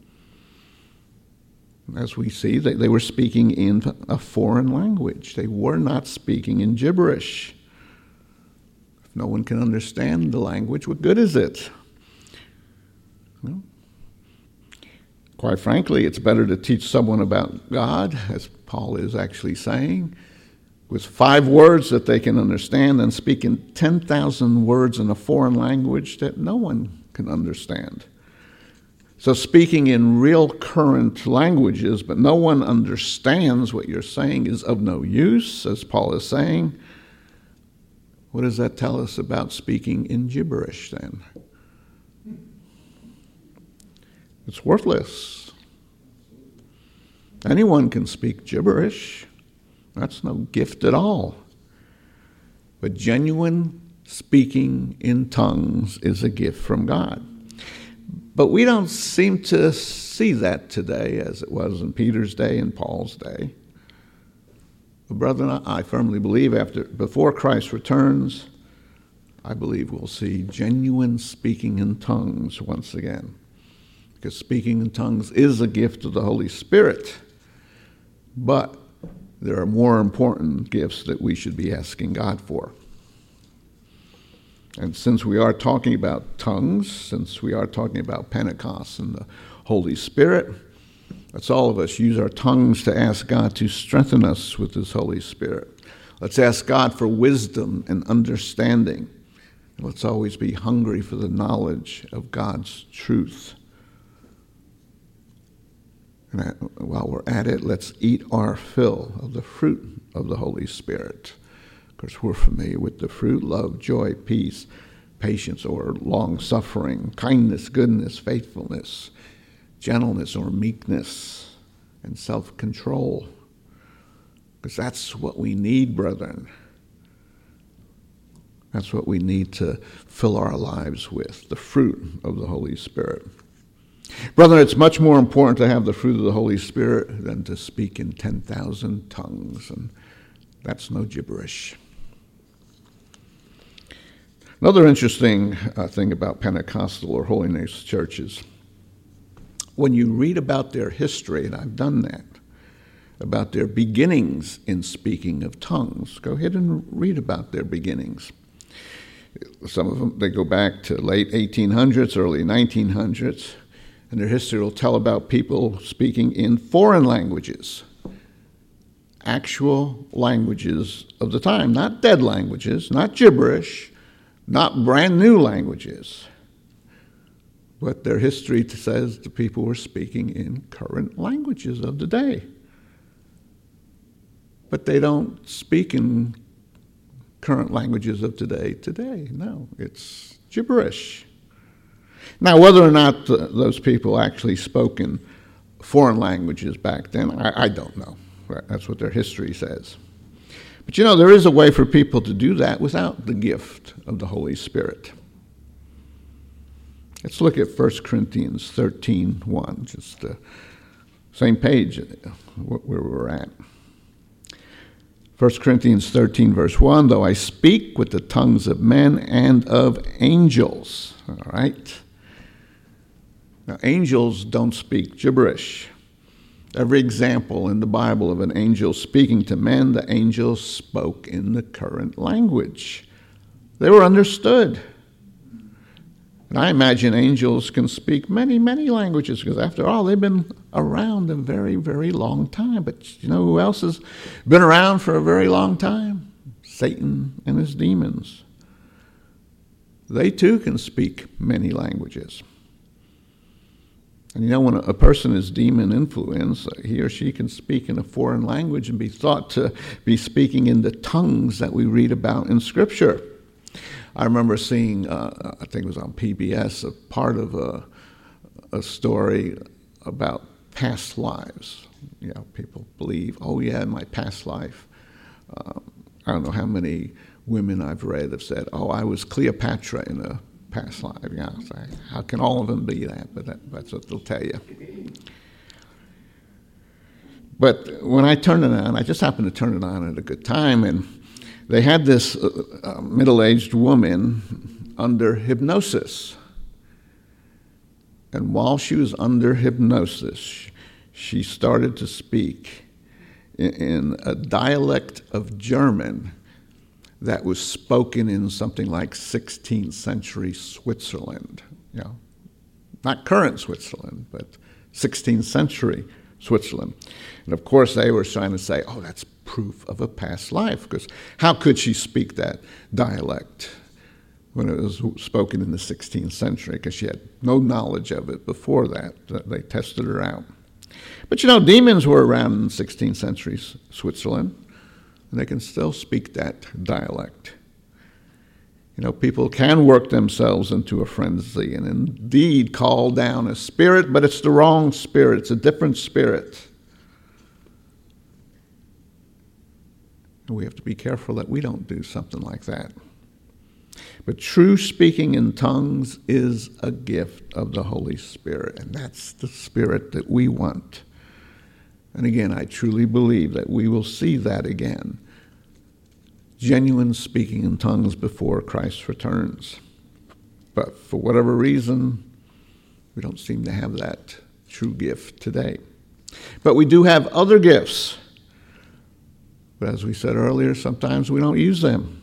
As we see, they, they were speaking in a foreign language. They were not speaking in gibberish. If no one can understand the language, what good is it? Well, quite frankly, it's better to teach someone about God, as Paul is actually saying, with five words that they can understand, than speaking ten thousand words in a foreign language that no one can understand. So speaking in real current languages, but no one understands what you're saying, is of no use, as Paul is saying. What does that tell us about speaking in gibberish then? It's worthless. Anyone can speak gibberish. That's no gift at all. But genuine speaking in tongues is a gift from God. But we don't seem to see that today as it was in Peter's day and Paul's day. But brethren, I firmly believe after before Christ returns, I believe we'll see genuine speaking in tongues once again. Because speaking in tongues is a gift of the Holy Spirit. But there are more important gifts that we should be asking God for. And since we are talking about tongues, since we are talking about Pentecost and the Holy Spirit, let's all of us use our tongues to ask God to strengthen us with His Holy Spirit. Let's ask God for wisdom and understanding. And let's always be hungry for the knowledge of God's truth. And while we're at it, let's eat our fill of the fruit of the Holy Spirit. Of course, we're familiar with the fruit: love, joy, peace, patience or long-suffering, kindness, goodness, faithfulness, gentleness or meekness, and self-control. Because that's what we need, brethren. That's what we need to fill our lives with, the fruit of the Holy Spirit. Brethren, it's much more important to have the fruit of the Holy Spirit than to speak in ten thousand tongues, and that's no gibberish. Another interesting uh, thing about Pentecostal or holiness churches, when you read about their history, and I've done that, about their beginnings in speaking of tongues, go ahead and read about their beginnings. Some of them, they go back to late eighteen hundreds, early nineteen hundreds, and their history will tell about people speaking in foreign languages, actual languages of the time, not dead languages, not gibberish, not brand new languages. But their history says the people were speaking in current languages of the day. But they don't speak in current languages of today today. No, it's gibberish. Now, whether or not the, those people actually spoke in foreign languages back then, I, I don't know. That's what their history says. But you know, there is a way for people to do that without the gift of the Holy Spirit. Let's look at First Corinthians thirteen one, just the same page where we're at. First Corinthians thirteen, verse one, though I speak with the tongues of men and of angels. All right? Now, angels don't speak gibberish. Every example in the Bible of an angel speaking to men, the angels spoke in the current language. They were understood. And I imagine angels can speak many, many languages, because after all, they've been around a very, very long time. But you know who else has been around for a very long time? Satan and his demons. They too can speak many languages. And you know, when a person is demon influenced, he or she can speak in a foreign language and be thought to be speaking in the tongues that we read about in Scripture. I remember seeing, uh, I think it was on P B S, a part of a, a story about past lives. You know, people believe, oh yeah, in my past life. Um, I don't know how many women I've read have said, oh, I was Cleopatra in a past life. You know, so how can all of them be that? But that, that's what they'll tell you. But when I turned it on, I just happened to turn it on at a good time, and they had this uh, uh, middle-aged woman under hypnosis. And while she was under hypnosis, she started to speak in, in a dialect of German that was spoken in something like sixteenth century Switzerland. You know, not current Switzerland, but sixteenth century Switzerland. And of course, they were trying to say, oh, that's proof of a past life, because how could she speak that dialect? when it was spoken in the sixteenth century, because she had no knowledge of it before that. They tested her out. But you know, demons were around in sixteenth century Switzerland, and they can still speak that dialect. You know, people can work themselves into a frenzy and indeed call down a spirit, but it's the wrong spirit. It's a different spirit. And we have to be careful that we don't do something like that. But true speaking in tongues is a gift of the Holy Spirit, and that's the spirit that we want. And again, I truly believe that we will see that again. Genuine speaking in tongues before Christ returns. But for whatever reason, we don't seem to have that true gift today. But we do have other gifts. But as we said earlier, sometimes we don't use them.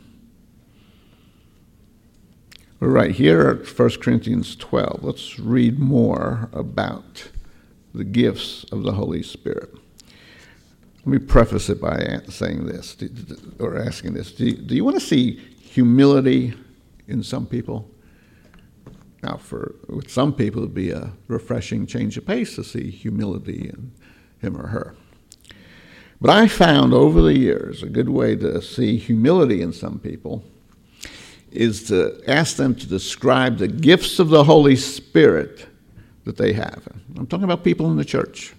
We're right here at First Corinthians twelve. Let's read more about the gifts of the Holy Spirit. Let me preface it by saying this, or asking this. Do you, do you want to see humility in some people? Now, for with some people, it would be a refreshing change of pace to see humility in him or her. But I found over the years a good way to see humility in some people is to ask them to describe the gifts of the Holy Spirit that they have. I'm talking about people in the church.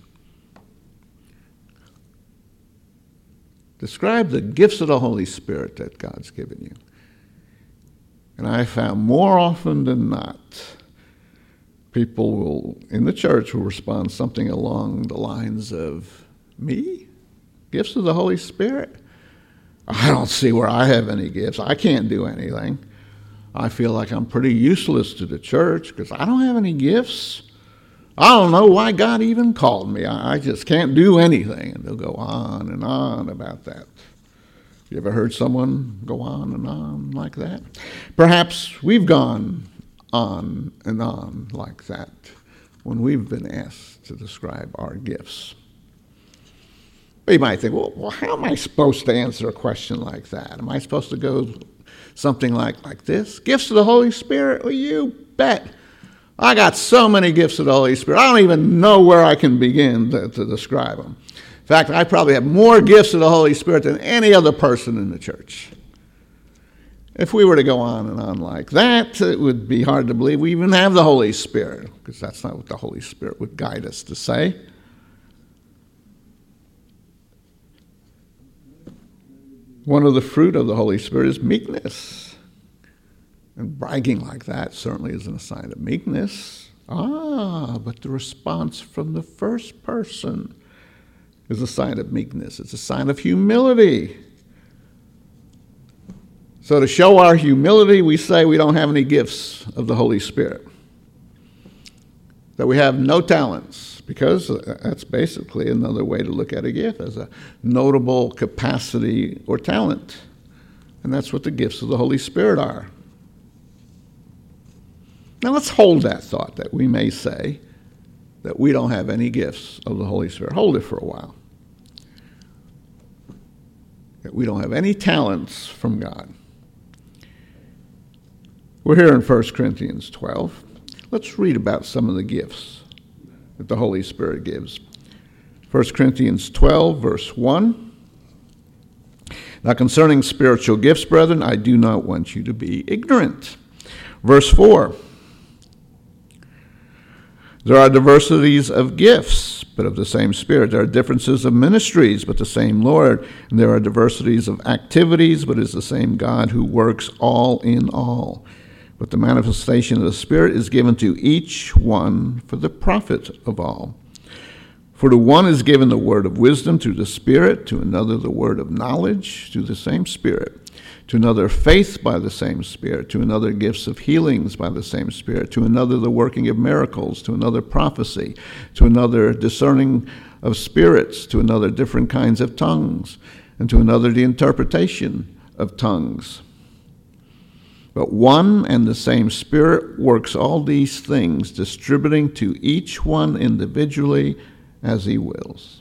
Describe the gifts of the Holy Spirit that God's given you. And I found more often than not, people will, in the church, will respond something along the lines of, me? Gifts of the Holy Spirit? I don't see where I have any gifts. I can't do anything. I feel like I'm pretty useless to the church because I don't have any gifts. I don't know why God even called me. I just can't do anything. And they'll go on and on about that. You ever heard someone go on and on like that? Perhaps we've gone on and on like that when we've been asked to describe our gifts. But you might think, well, well, how am I supposed to answer a question like that? Am I supposed to go something like, like this? Gifts of the Holy Spirit? Well, you bet. I got so many gifts of the Holy Spirit, I don't even know where I can begin to, to describe them. In fact, I probably have more gifts of the Holy Spirit than any other person in the church. If we were to go on and on like that, it would be hard to believe we even have the Holy Spirit, because that's not what the Holy Spirit would guide us to say. One of the fruit of the Holy Spirit is meekness. And bragging like that certainly isn't a sign of meekness. Ah, but the response from the first person is a sign of meekness. It's a sign of humility. So to show our humility, we say we don't have any gifts of the Holy Spirit. That we have no talents, because that's basically another way to look at a gift, as a notable capacity or talent. And that's what the gifts of the Holy Spirit are. Now let's hold that thought that we may say that we don't have any gifts of the Holy Spirit. Hold it for a while. That we don't have any talents from God. We're here in First Corinthians twelve. Let's read about some of the gifts that the Holy Spirit gives. First Corinthians twelve, verse one. Now concerning spiritual gifts, brethren, I do not want you to be ignorant. Verse four. There are diversities of gifts, but of the same Spirit. There are differences of ministries, but the same Lord. And there are diversities of activities, but it is the same God who works all in all. But the manifestation of the Spirit is given to each one for the profit of all. For to one is given the word of wisdom through the Spirit, to another the word of knowledge through the same Spirit, to another faith by the same Spirit, to another gifts of healings by the same Spirit, to another the working of miracles, to another prophecy, to another discerning of spirits, to another different kinds of tongues, and to another the interpretation of tongues. But one and the same Spirit works all these things, distributing to each one individually as he wills.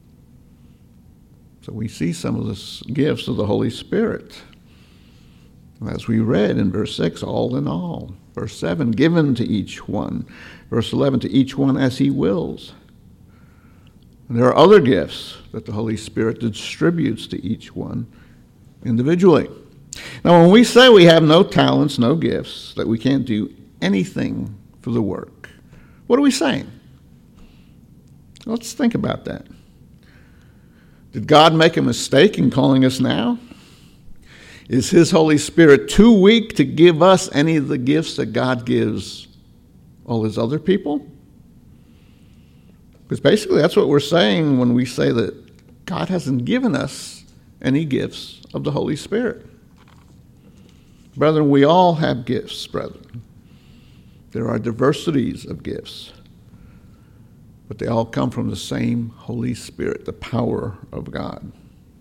So we see some of the gifts of the Holy Spirit. As we read in verse six, all in all. Verse seven, given to each one. Verse eleven, to each one as he wills. And there are other gifts that the Holy Spirit distributes to each one individually. Now, when we say we have no talents, no gifts, that we can't do anything for the work, what are we saying? Let's think about that. Did God make a mistake in calling us now? Is his Holy Spirit too weak to give us any of the gifts that God gives all his other people? Because basically that's what we're saying when we say that God hasn't given us any gifts of the Holy Spirit. Brethren, we all have gifts, brethren. There are diversities of gifts, but they all come from the same Holy Spirit, the power of God.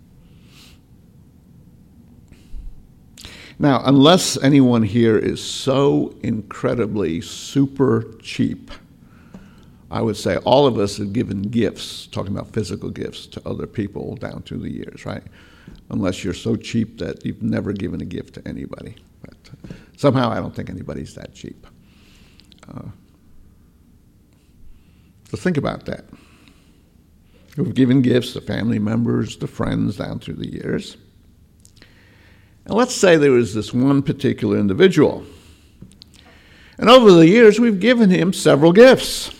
Now, unless anyone here is so incredibly super cheap, I would say all of us have given gifts, talking about physical gifts, to other people down through the years, right? Unless you're so cheap that you've never given a gift to anybody. But uh, somehow I don't think anybody's that cheap. Uh, so think about that. We've given gifts to family members, to friends down through the years. And let's say there was this one particular individual. And over the years, we've given him several gifts.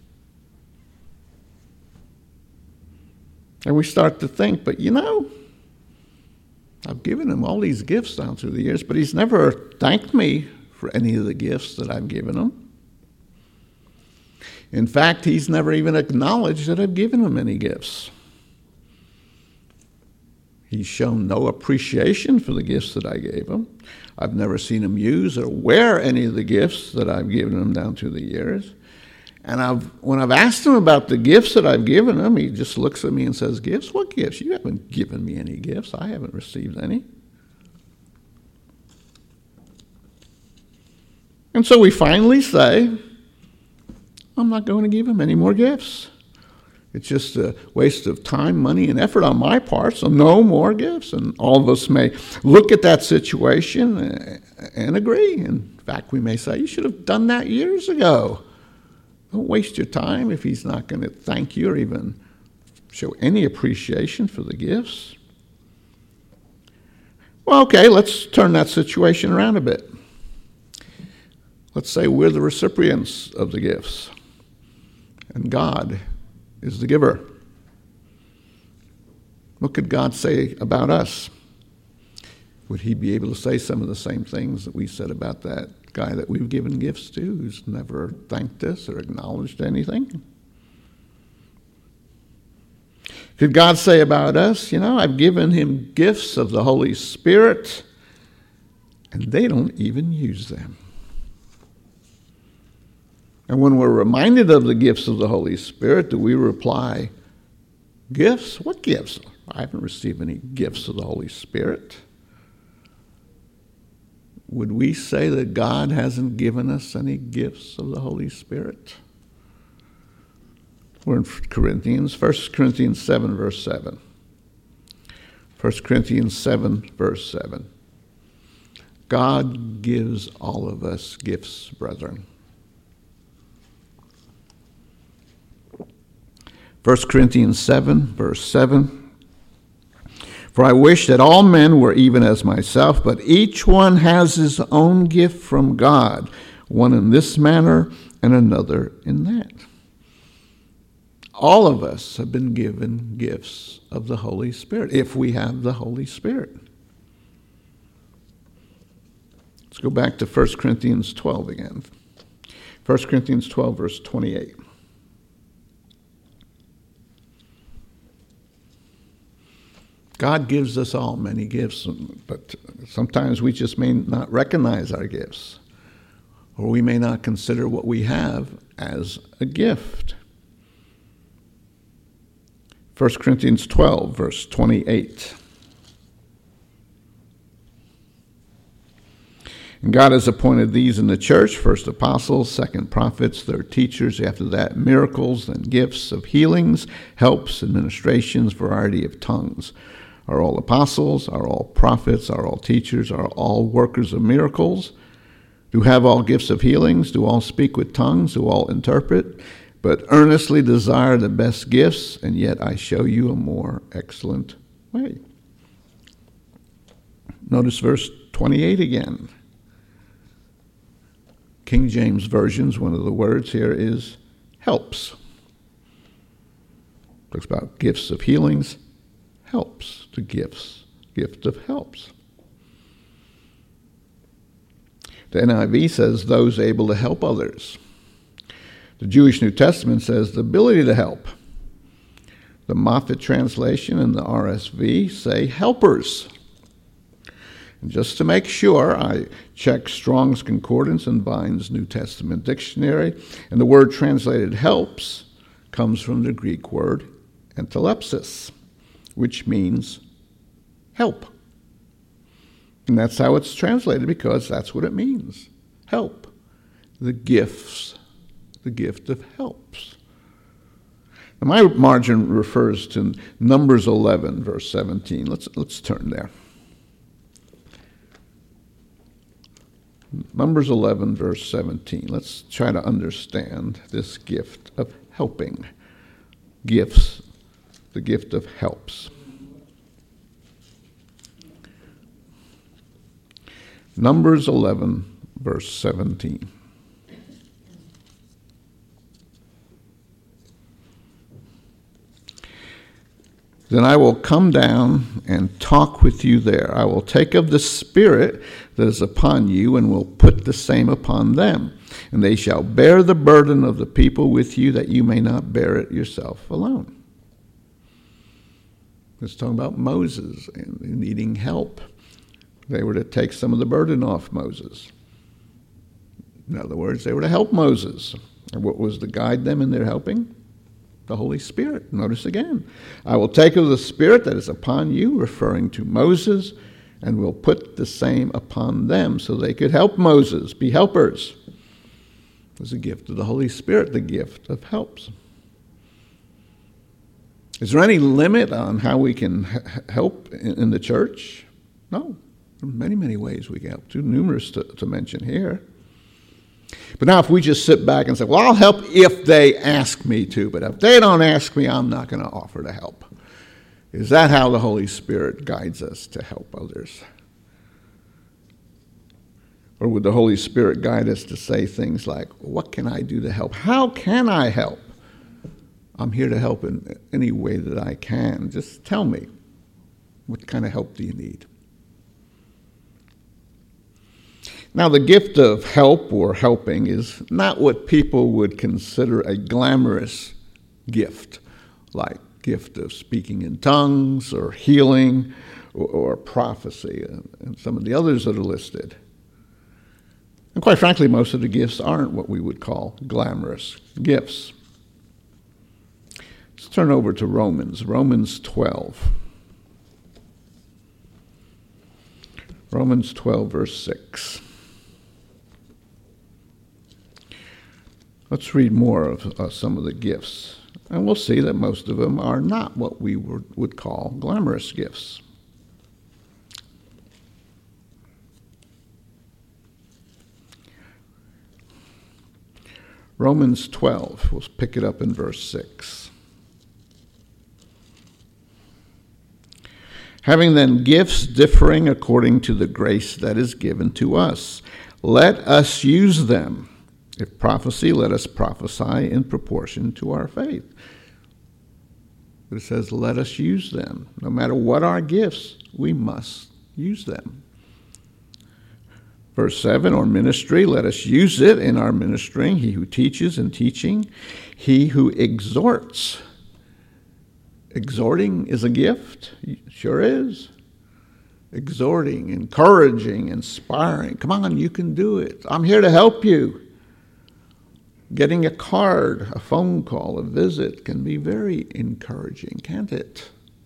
And we start to think, but you know, I've given him all these gifts down through the years, but he's never thanked me for any of the gifts that I've given him. In fact, he's never even acknowledged that I've given him any gifts. He's shown no appreciation for the gifts that I gave him. I've never seen him use or wear any of the gifts that I've given him down through the years. And I've, when I've asked him about the gifts that I've given him, he just looks at me and says, gifts? What gifts? You haven't given me any gifts. I haven't received any. And so we finally say, I'm not going to give him any more gifts. It's just a waste of time, money, and effort on my part, so no more gifts. And all of us may look at that situation and agree. In fact, we may say, you should have done that years ago. Don't waste your time if he's not going to thank you or even show any appreciation for the gifts. Well, okay, let's turn that situation around a bit. Let's say we're the recipients of the gifts, and God is the giver. What could God say about us? Would he be able to say some of the same things that we said about that guy that we've given gifts to, who's never thanked us or acknowledged anything? Could God say about us, you know, I've given him gifts of the Holy Spirit, and they don't even use them? And when we're reminded of the gifts of the Holy Spirit, do we reply, gifts? What gifts? I haven't received any gifts of the Holy Spirit. Would we say that God hasn't given us any gifts of the Holy Spirit? We're in Corinthians, First Corinthians seven, verse seven. First Corinthians seven, verse seven. God gives all of us gifts, brethren. First Corinthians seven, verse seven. For I wish that all men were even as myself, but each one has his own gift from God, one in this manner and another in that. All of us have been given gifts of the Holy Spirit, if we have the Holy Spirit. Let's go back to First Corinthians twelve again. First Corinthians twelve, verse twenty-eight. God gives us all many gifts, but sometimes we just may not recognize our gifts, or we may not consider what we have as a gift. First Corinthians twelve, verse twenty-eight. And God has appointed these in the church, first apostles, second prophets, third teachers, after that miracles and gifts of healings, helps, administrations, variety of tongues. Are all apostles? Are all prophets? Are all teachers? Are all workers of miracles? Do have all gifts of healings? Do all speak with tongues? Do all interpret? But earnestly desire the best gifts, and yet I show you a more excellent way. Notice verse twenty-eight again. King James Version's one of the words here is helps. Talks about gifts of healings, helps. The gifts, gift of helps. The N I V says those able to help others. The Jewish New Testament says the ability to help. The Moffat translation and the R S V say helpers. And just to make sure, I checked Strong's Concordance and Vine's New Testament Dictionary, and the word translated helps comes from the Greek word entelepsis, which means help. And that's how it's translated, because that's what it means. Help. The gifts. The gift of helps. Now my margin refers to Numbers eleven, verse seventeen. Let's, let's turn there. Numbers eleven, verse seventeen. Let's try to understand this gift of helping. Gifts, the gift of helps. Numbers eleven, verse seventeen. Then I will come down and talk with you there. I will take of the Spirit that is upon you and will put the same upon them. And they shall bear the burden of the people with you, that you may not bear it yourself alone. It's talking about Moses and needing help. They were to take some of the burden off Moses. In other words, they were to help Moses. And what was to guide them in their helping? The Holy Spirit. Notice again. I will take of the Spirit that is upon you, referring to Moses, and will put the same upon them, so they could help Moses, be helpers. It was a gift of the Holy Spirit, the gift of helps. Is there any limit on how we can help in the church? No. There are many, many ways we can help. Too numerous to, to mention here. But now if we just sit back and say, well, I'll help if they ask me to, but if they don't ask me, I'm not going to offer to help. Is that how the Holy Spirit guides us to help others? Or would the Holy Spirit guide us to say things like, what can I do to help? How can I help? I'm here to help in any way that I can. Just tell me, what kind of help do you need? Now, the gift of help or helping is not what people would consider a glamorous gift, like gift of speaking in tongues or healing or, or prophecy and some of the others that are listed. And quite frankly, most of the gifts aren't what we would call glamorous gifts. Let's turn over to Romans, Romans twelve. Romans twelve, verse six. Let's read more of uh, some of the gifts, and we'll see that most of them are not what we would, would call glamorous gifts. Romans twelve, we'll pick it up in verse six. Having then gifts differing according to the grace that is given to us, let us use them. If prophecy, let us prophesy in proportion to our faith. But it says, let us use them. No matter what our gifts, we must use them. Verse seven, or ministry, let us use it in our ministering. He who teaches in teaching. He who exhorts. Exhorting is a gift. Sure is. Exhorting, encouraging, inspiring. Come on, you can do it. I'm here to help you. Getting a card, a phone call, a visit can be very encouraging, can't it?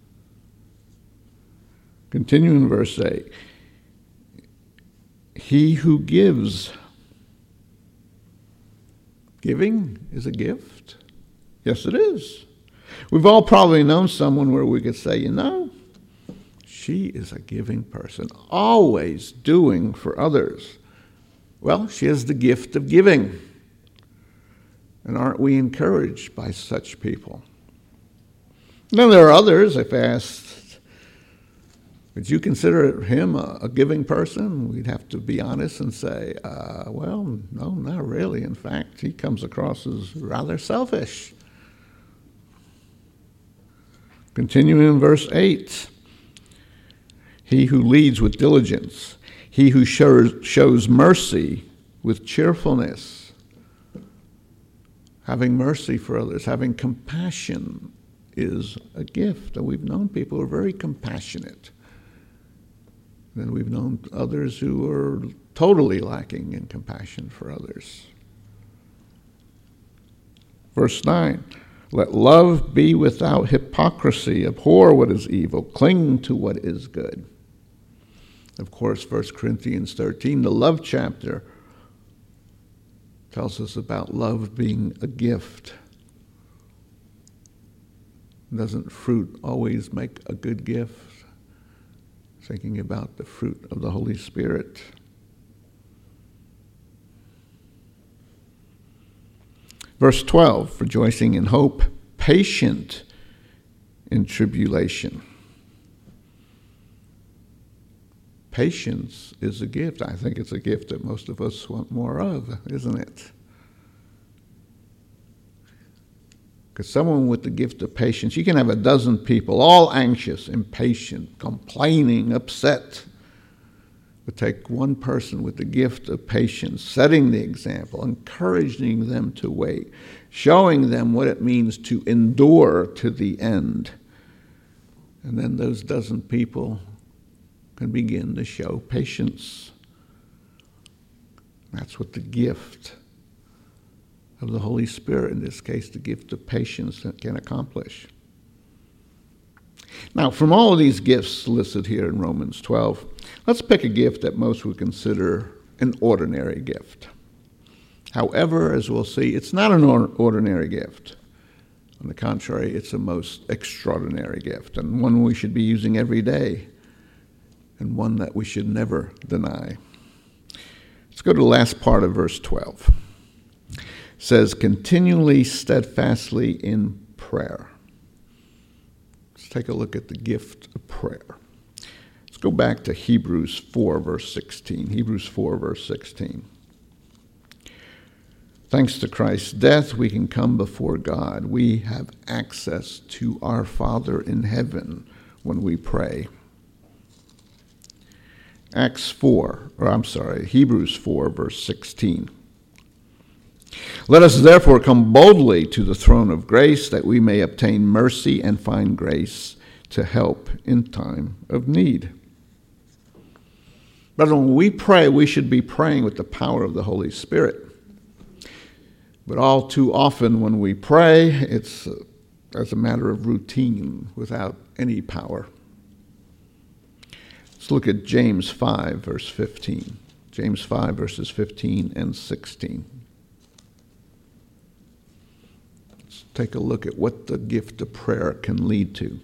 Continuing verse eight. He who gives. Giving is a gift. Yes, it is. We've all probably known someone where we could say, you know, she is a giving person, always doing for others. Well, she has the gift of giving. And aren't we encouraged by such people? Then there are others, if asked, would you consider him a, a giving person? We'd have to be honest and say, uh, well, no, not really. In fact, he comes across as rather selfish. Continuing in verse eight, he who leads with diligence, he who shows, shows mercy with cheerfulness, having mercy for others, having compassion is a gift. And we've known people who are very compassionate. Then we've known others who are totally lacking in compassion for others. Verse nine, let love be without hypocrisy. Abhor what is evil. Cling to what is good. Of course, First Corinthians thirteen, the love chapter, tells us about love being a gift. Doesn't fruit always make a good gift? Thinking about the fruit of the Holy Spirit. Verse twelve, rejoicing in hope, patient in tribulation. Patience is a gift. I think it's a gift that most of us want more of, isn't it? Because someone with the gift of patience, you can have a dozen people, all anxious, impatient, complaining, upset. But take one person with the gift of patience, setting the example, encouraging them to wait, showing them what it means to endure to the end. And then those dozen people can begin to show patience. That's what the gift of the Holy Spirit, in this case, the gift of patience, can accomplish. Now, from all of these gifts listed here in Romans twelve, let's pick a gift that most would consider an ordinary gift. However, as we'll see, it's not an ordinary gift. On the contrary, it's a most extraordinary gift, and one we should be using every day, and one that we should never deny. Let's go to the last part of verse twelve. It says, continually, steadfastly in prayer. Let's take a look at the gift of prayer. Let's go back to Hebrews four, verse sixteen. Hebrews four, verse sixteen. Thanks to Christ's death, we can come before God. We have access to our Father in heaven when we pray. Acts four, or I'm sorry, Hebrews four, verse sixteen. Let us therefore come boldly to the throne of grace, that we may obtain mercy and find grace to help in time of need. But when we pray, we should be praying with the power of the Holy Spirit. But all too often when we pray, it's uh, as a matter of routine, without any power. Let's look at James five, verse fifteen. James five, verses fifteen and sixteen. Let's take a look at what the gift of prayer can lead to.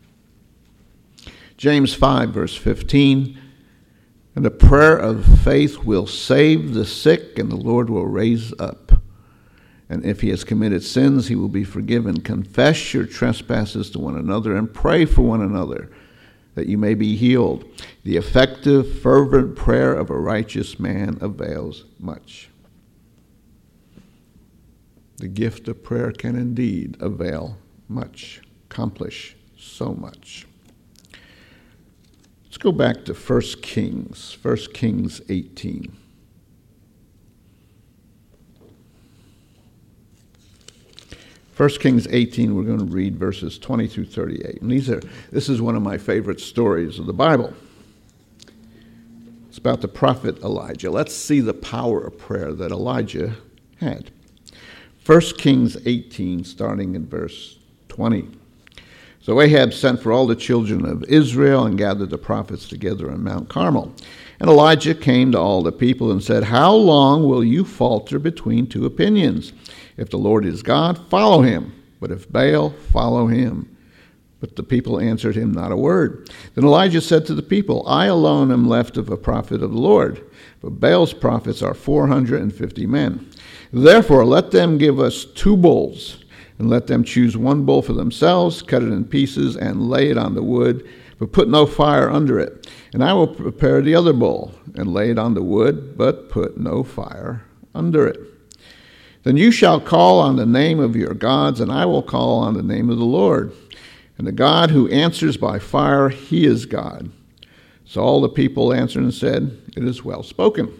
James five, verse fifteen. And the prayer of faith will save the sick, and the Lord will raise up. And if he has committed sins, he will be forgiven. Confess your trespasses to one another and pray for one another, that you may be healed. The effective, fervent prayer of a righteous man avails much. The gift of prayer can indeed avail much, accomplish so much. Let's go back to First Kings, First Kings eighteen. First Kings eighteen, we're going to read verses twenty through thirty-eight. And these are, this is one of my favorite stories of the Bible. It's about the prophet Elijah. Let's see the power of prayer that Elijah had. First Kings eighteen, starting in verse twenty. So Ahab sent for all the children of Israel and gathered the prophets together on Mount Carmel. And Elijah came to all the people and said, how long will you falter between two opinions? If the Lord is God, follow him. But if Baal, follow him. But the people answered him not a word. Then Elijah said to the people, I alone am left of a prophet of the Lord, but Baal's prophets are four hundred fifty men. Therefore let them give us two bulls, and let them choose one bull for themselves, cut it in pieces, and lay it on the wood, but put no fire under it. And I will prepare the other bull, and lay it on the wood, but put no fire under it. Then you shall call on the name of your gods, and I will call on the name of the Lord. And the God who answers by fire, he is God. So all the people answered and said, It is well spoken.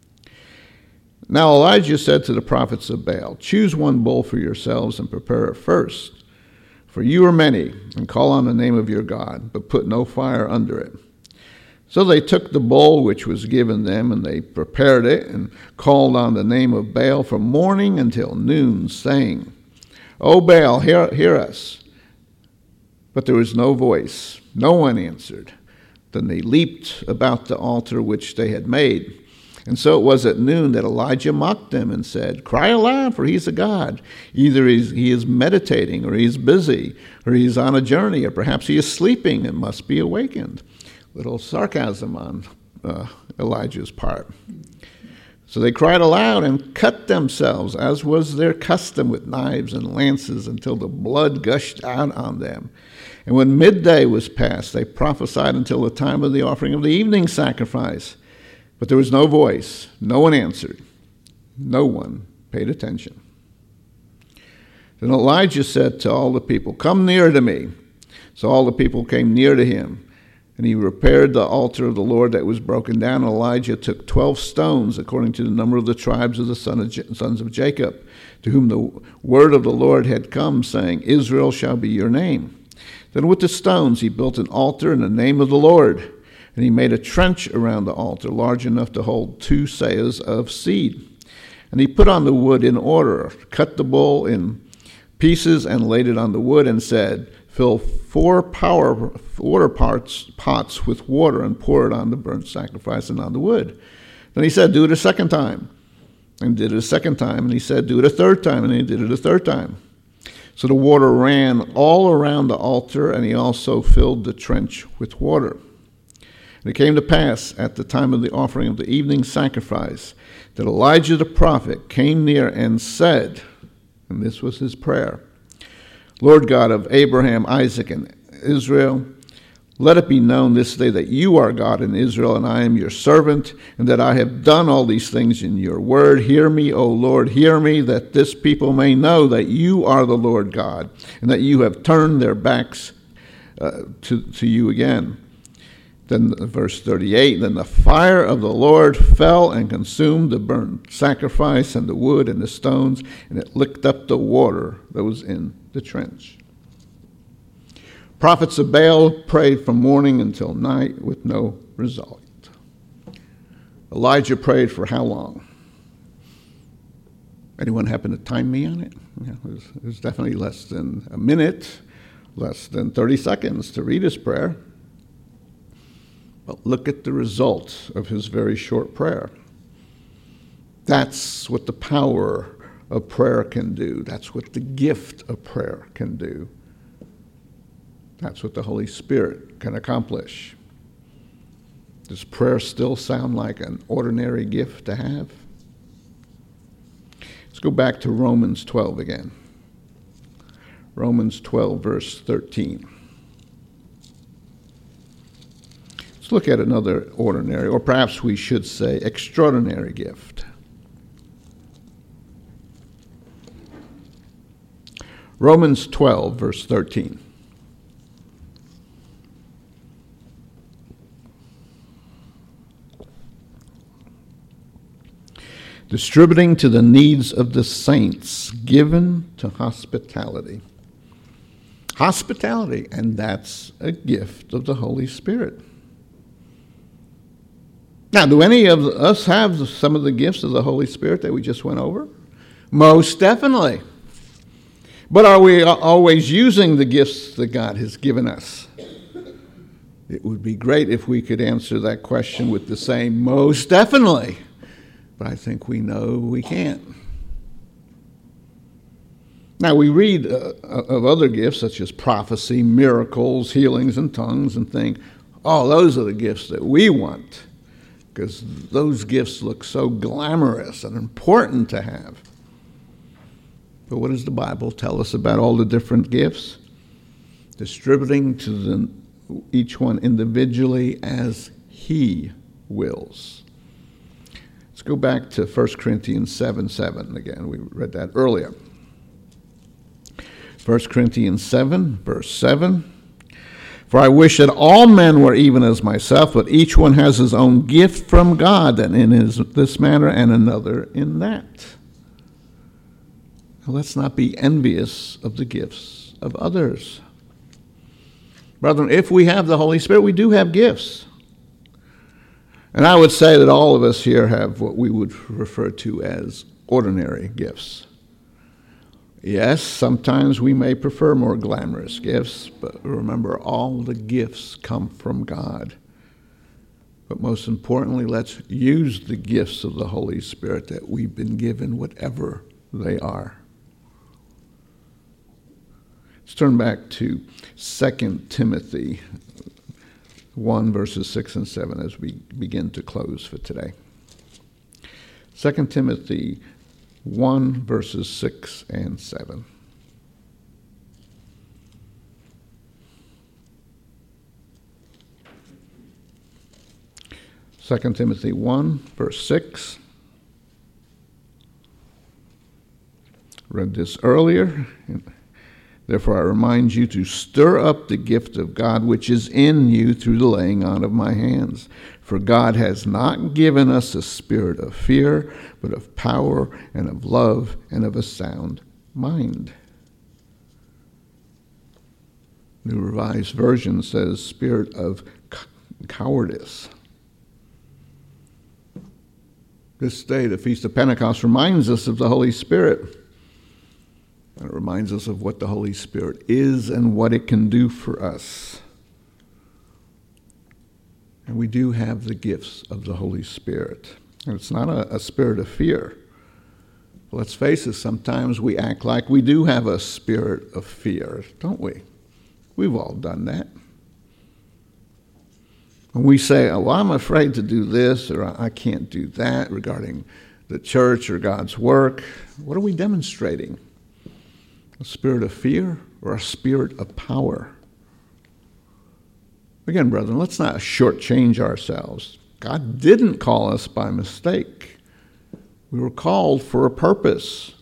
Now Elijah said to the prophets of Baal, Choose one bull for yourselves and prepare it first. For you are many, and call on the name of your God, but put no fire under it. So they took the bull which was given them, and they prepared it, and called on the name of Baal from morning until noon, saying, O Baal, hear, hear us. But there was no voice. No one answered. Then they leaped about the altar which they had made. And so it was at noon that Elijah mocked them and said, Cry aloud, for he's a god. Either he's, he is meditating, or he's busy, or he's on a journey, or perhaps he is sleeping and must be awakened. Little sarcasm on uh, Elijah's part. So they cried aloud and cut themselves, as was their custom, with knives and lances, until the blood gushed out on them. And when midday was past, they prophesied until the time of the offering of the evening sacrifice. But there was no voice. No one answered. No one paid attention. Then Elijah said to all the people, Come near to me. So all the people came near to him. And he repaired the altar of the Lord that was broken down. And Elijah took twelve stones, according to the number of the tribes of the son of J- sons of Jacob, to whom the word of the Lord had come, saying, Israel shall be your name. Then with the stones he built an altar in the name of the Lord. And he made a trench around the altar, large enough to hold two seahs of seed. And he put on the wood in order, cut the bull in pieces, and laid it on the wood, and said, Fill four power water pots, pots with water, and pour it on the burnt sacrifice and on the wood. Then he said, Do it a second time. And did it a second time. And he said, Do it a third time. And he did it a third time. So the water ran all around the altar, and he also filled the trench with water. And it came to pass at the time of the offering of the evening sacrifice that Elijah the prophet came near and said, and this was his prayer, Lord God of Abraham, Isaac, and Israel, let it be known this day that you are God in Israel, and I am your servant, and that I have done all these things in your word. Hear me, O Lord, hear me, that this people may know that you are the Lord God, and that you have turned their backs uh, to, to you again. Then verse thirty-eight, Then the fire of the Lord fell and consumed the burnt sacrifice and the wood and the stones, and it licked up the water that was in the trench. Prophets of Baal prayed from morning until night with no result. Elijah prayed for how long? Anyone happen to time me on it? Yeah, it, was, it was definitely less than a minute, less than thirty seconds to read his prayer. But look at the result of his very short prayer. That's what the power of prayer can do. That's what the gift of prayer can do. That's what the Holy Spirit can accomplish. Does prayer still sound like an ordinary gift to have? Let's go back to Romans twelve again. Romans twelve, verse thirteen. Let's look at another ordinary, or perhaps we should say extraordinary gift. Romans twelve, verse thirteen. Distributing to the needs of the saints, given to hospitality. Hospitality, and that's a gift of the Holy Spirit. Now, do any of us have some of the gifts of the Holy Spirit that we just went over? Most definitely. But are we always using the gifts that God has given us? It would be great if we could answer that question with the same most definitely. But I think we know we can't. Now, we read uh, of other gifts such as prophecy, miracles, healings, and tongues and think, oh, those are the gifts that we want, because those gifts look so glamorous and important to have. But what does the Bible tell us about all the different gifts? Distributing to them, each one individually as He wills. Let's go back to First Corinthians seven seven again. We read that earlier. First Corinthians seven, verse seven. For I wish that all men were even as myself, but each one has his own gift from God, and in his, this manner and another in that. Now, let's not be envious of the gifts of others. Brethren, if we have the Holy Spirit, we do have gifts. And I would say that all of us here have what we would refer to as ordinary gifts. Yes, sometimes we may prefer more glamorous gifts, but remember, all the gifts come from God. But most importantly, let's use the gifts of the Holy Spirit that we've been given, whatever they are. Let's turn back to Second Timothy one, verses six and seven as we begin to close for today. Second Timothy one, verses six and seven. Second Timothy one, verse six. Read this earlier. Therefore I remind you to stir up the gift of God which is in you through the laying on of my hands. For God has not given us a spirit of fear, but of power and of love and of a sound mind. New Revised Version says spirit of cowardice. This day, the Feast of Pentecost, reminds us of the Holy Spirit. And it reminds us of what the Holy Spirit is and what it can do for us. And we do have the gifts of the Holy Spirit. And it's not a, a spirit of fear. Let's face it, sometimes we act like we do have a spirit of fear, don't we? We've all done that. When we say, oh, well, I'm afraid to do this, or I can't do that regarding the church or God's work, what are we demonstrating? A spirit of fear or a spirit of power? Again, brethren, let's not shortchange ourselves. God didn't call us by mistake. We were called for a purpose.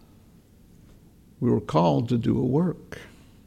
We were called to do a work.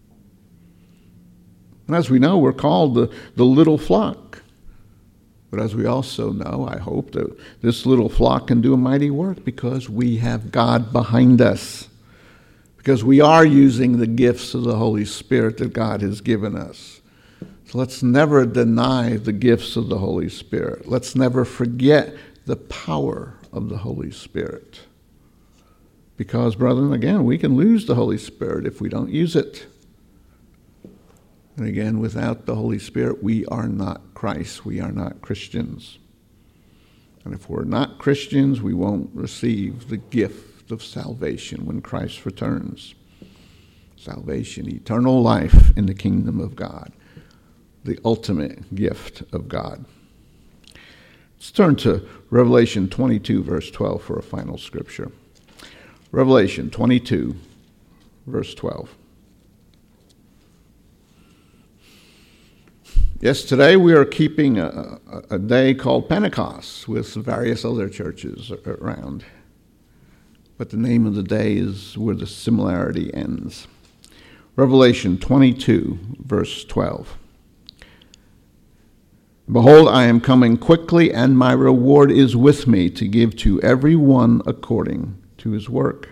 And as we know, we're called the, the little flock. But as we also know, I hope that this little flock can do a mighty work because we have God behind us. Because we are using the gifts of the Holy Spirit that God has given us. So let's never deny the gifts of the Holy Spirit. Let's never forget the power of the Holy Spirit. Because, brethren, again, we can lose the Holy Spirit if we don't use it. And again, without the Holy Spirit, we are not Christ. We are not Christians. And if we're not Christians, we won't receive the gift of salvation when Christ returns. Salvation, eternal life in the kingdom of God. The ultimate gift of God. Let's turn to Revelation twenty-two, verse twelve for a final scripture. Revelation twenty-two, verse twelve. Yes, today we are keeping a, a, a day called Pentecost with various other churches around. But the name of the day is where the similarity ends. Revelation twenty-two, verse twelve. Behold, I am coming quickly, and my reward is with me to give to every one according to his work.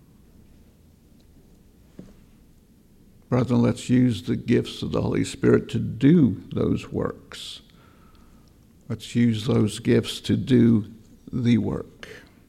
Brethren, let's use the gifts of the Holy Spirit to do those works. Let's use those gifts to do the work.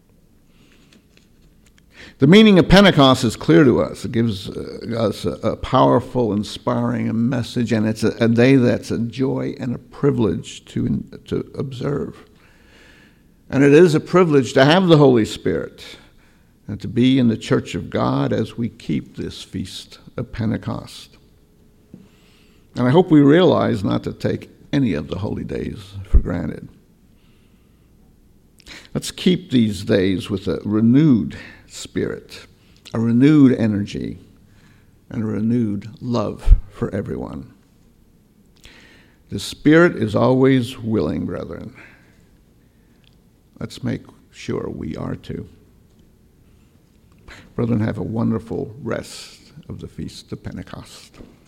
The meaning of Pentecost is clear to us. It gives us a, a powerful, inspiring message, and it's a, a day that's a joy and a privilege to, to observe. And it is a privilege to have the Holy Spirit. and to be in the church of God as we keep this feast of Pentecost. And I hope we realize not to take any of the holy days for granted. Let's keep these days with a renewed spirit, a renewed energy, and a renewed love for everyone. The Spirit is always willing, brethren. Let's make sure we are too. Brethren, have a wonderful rest of the Feast of Pentecost.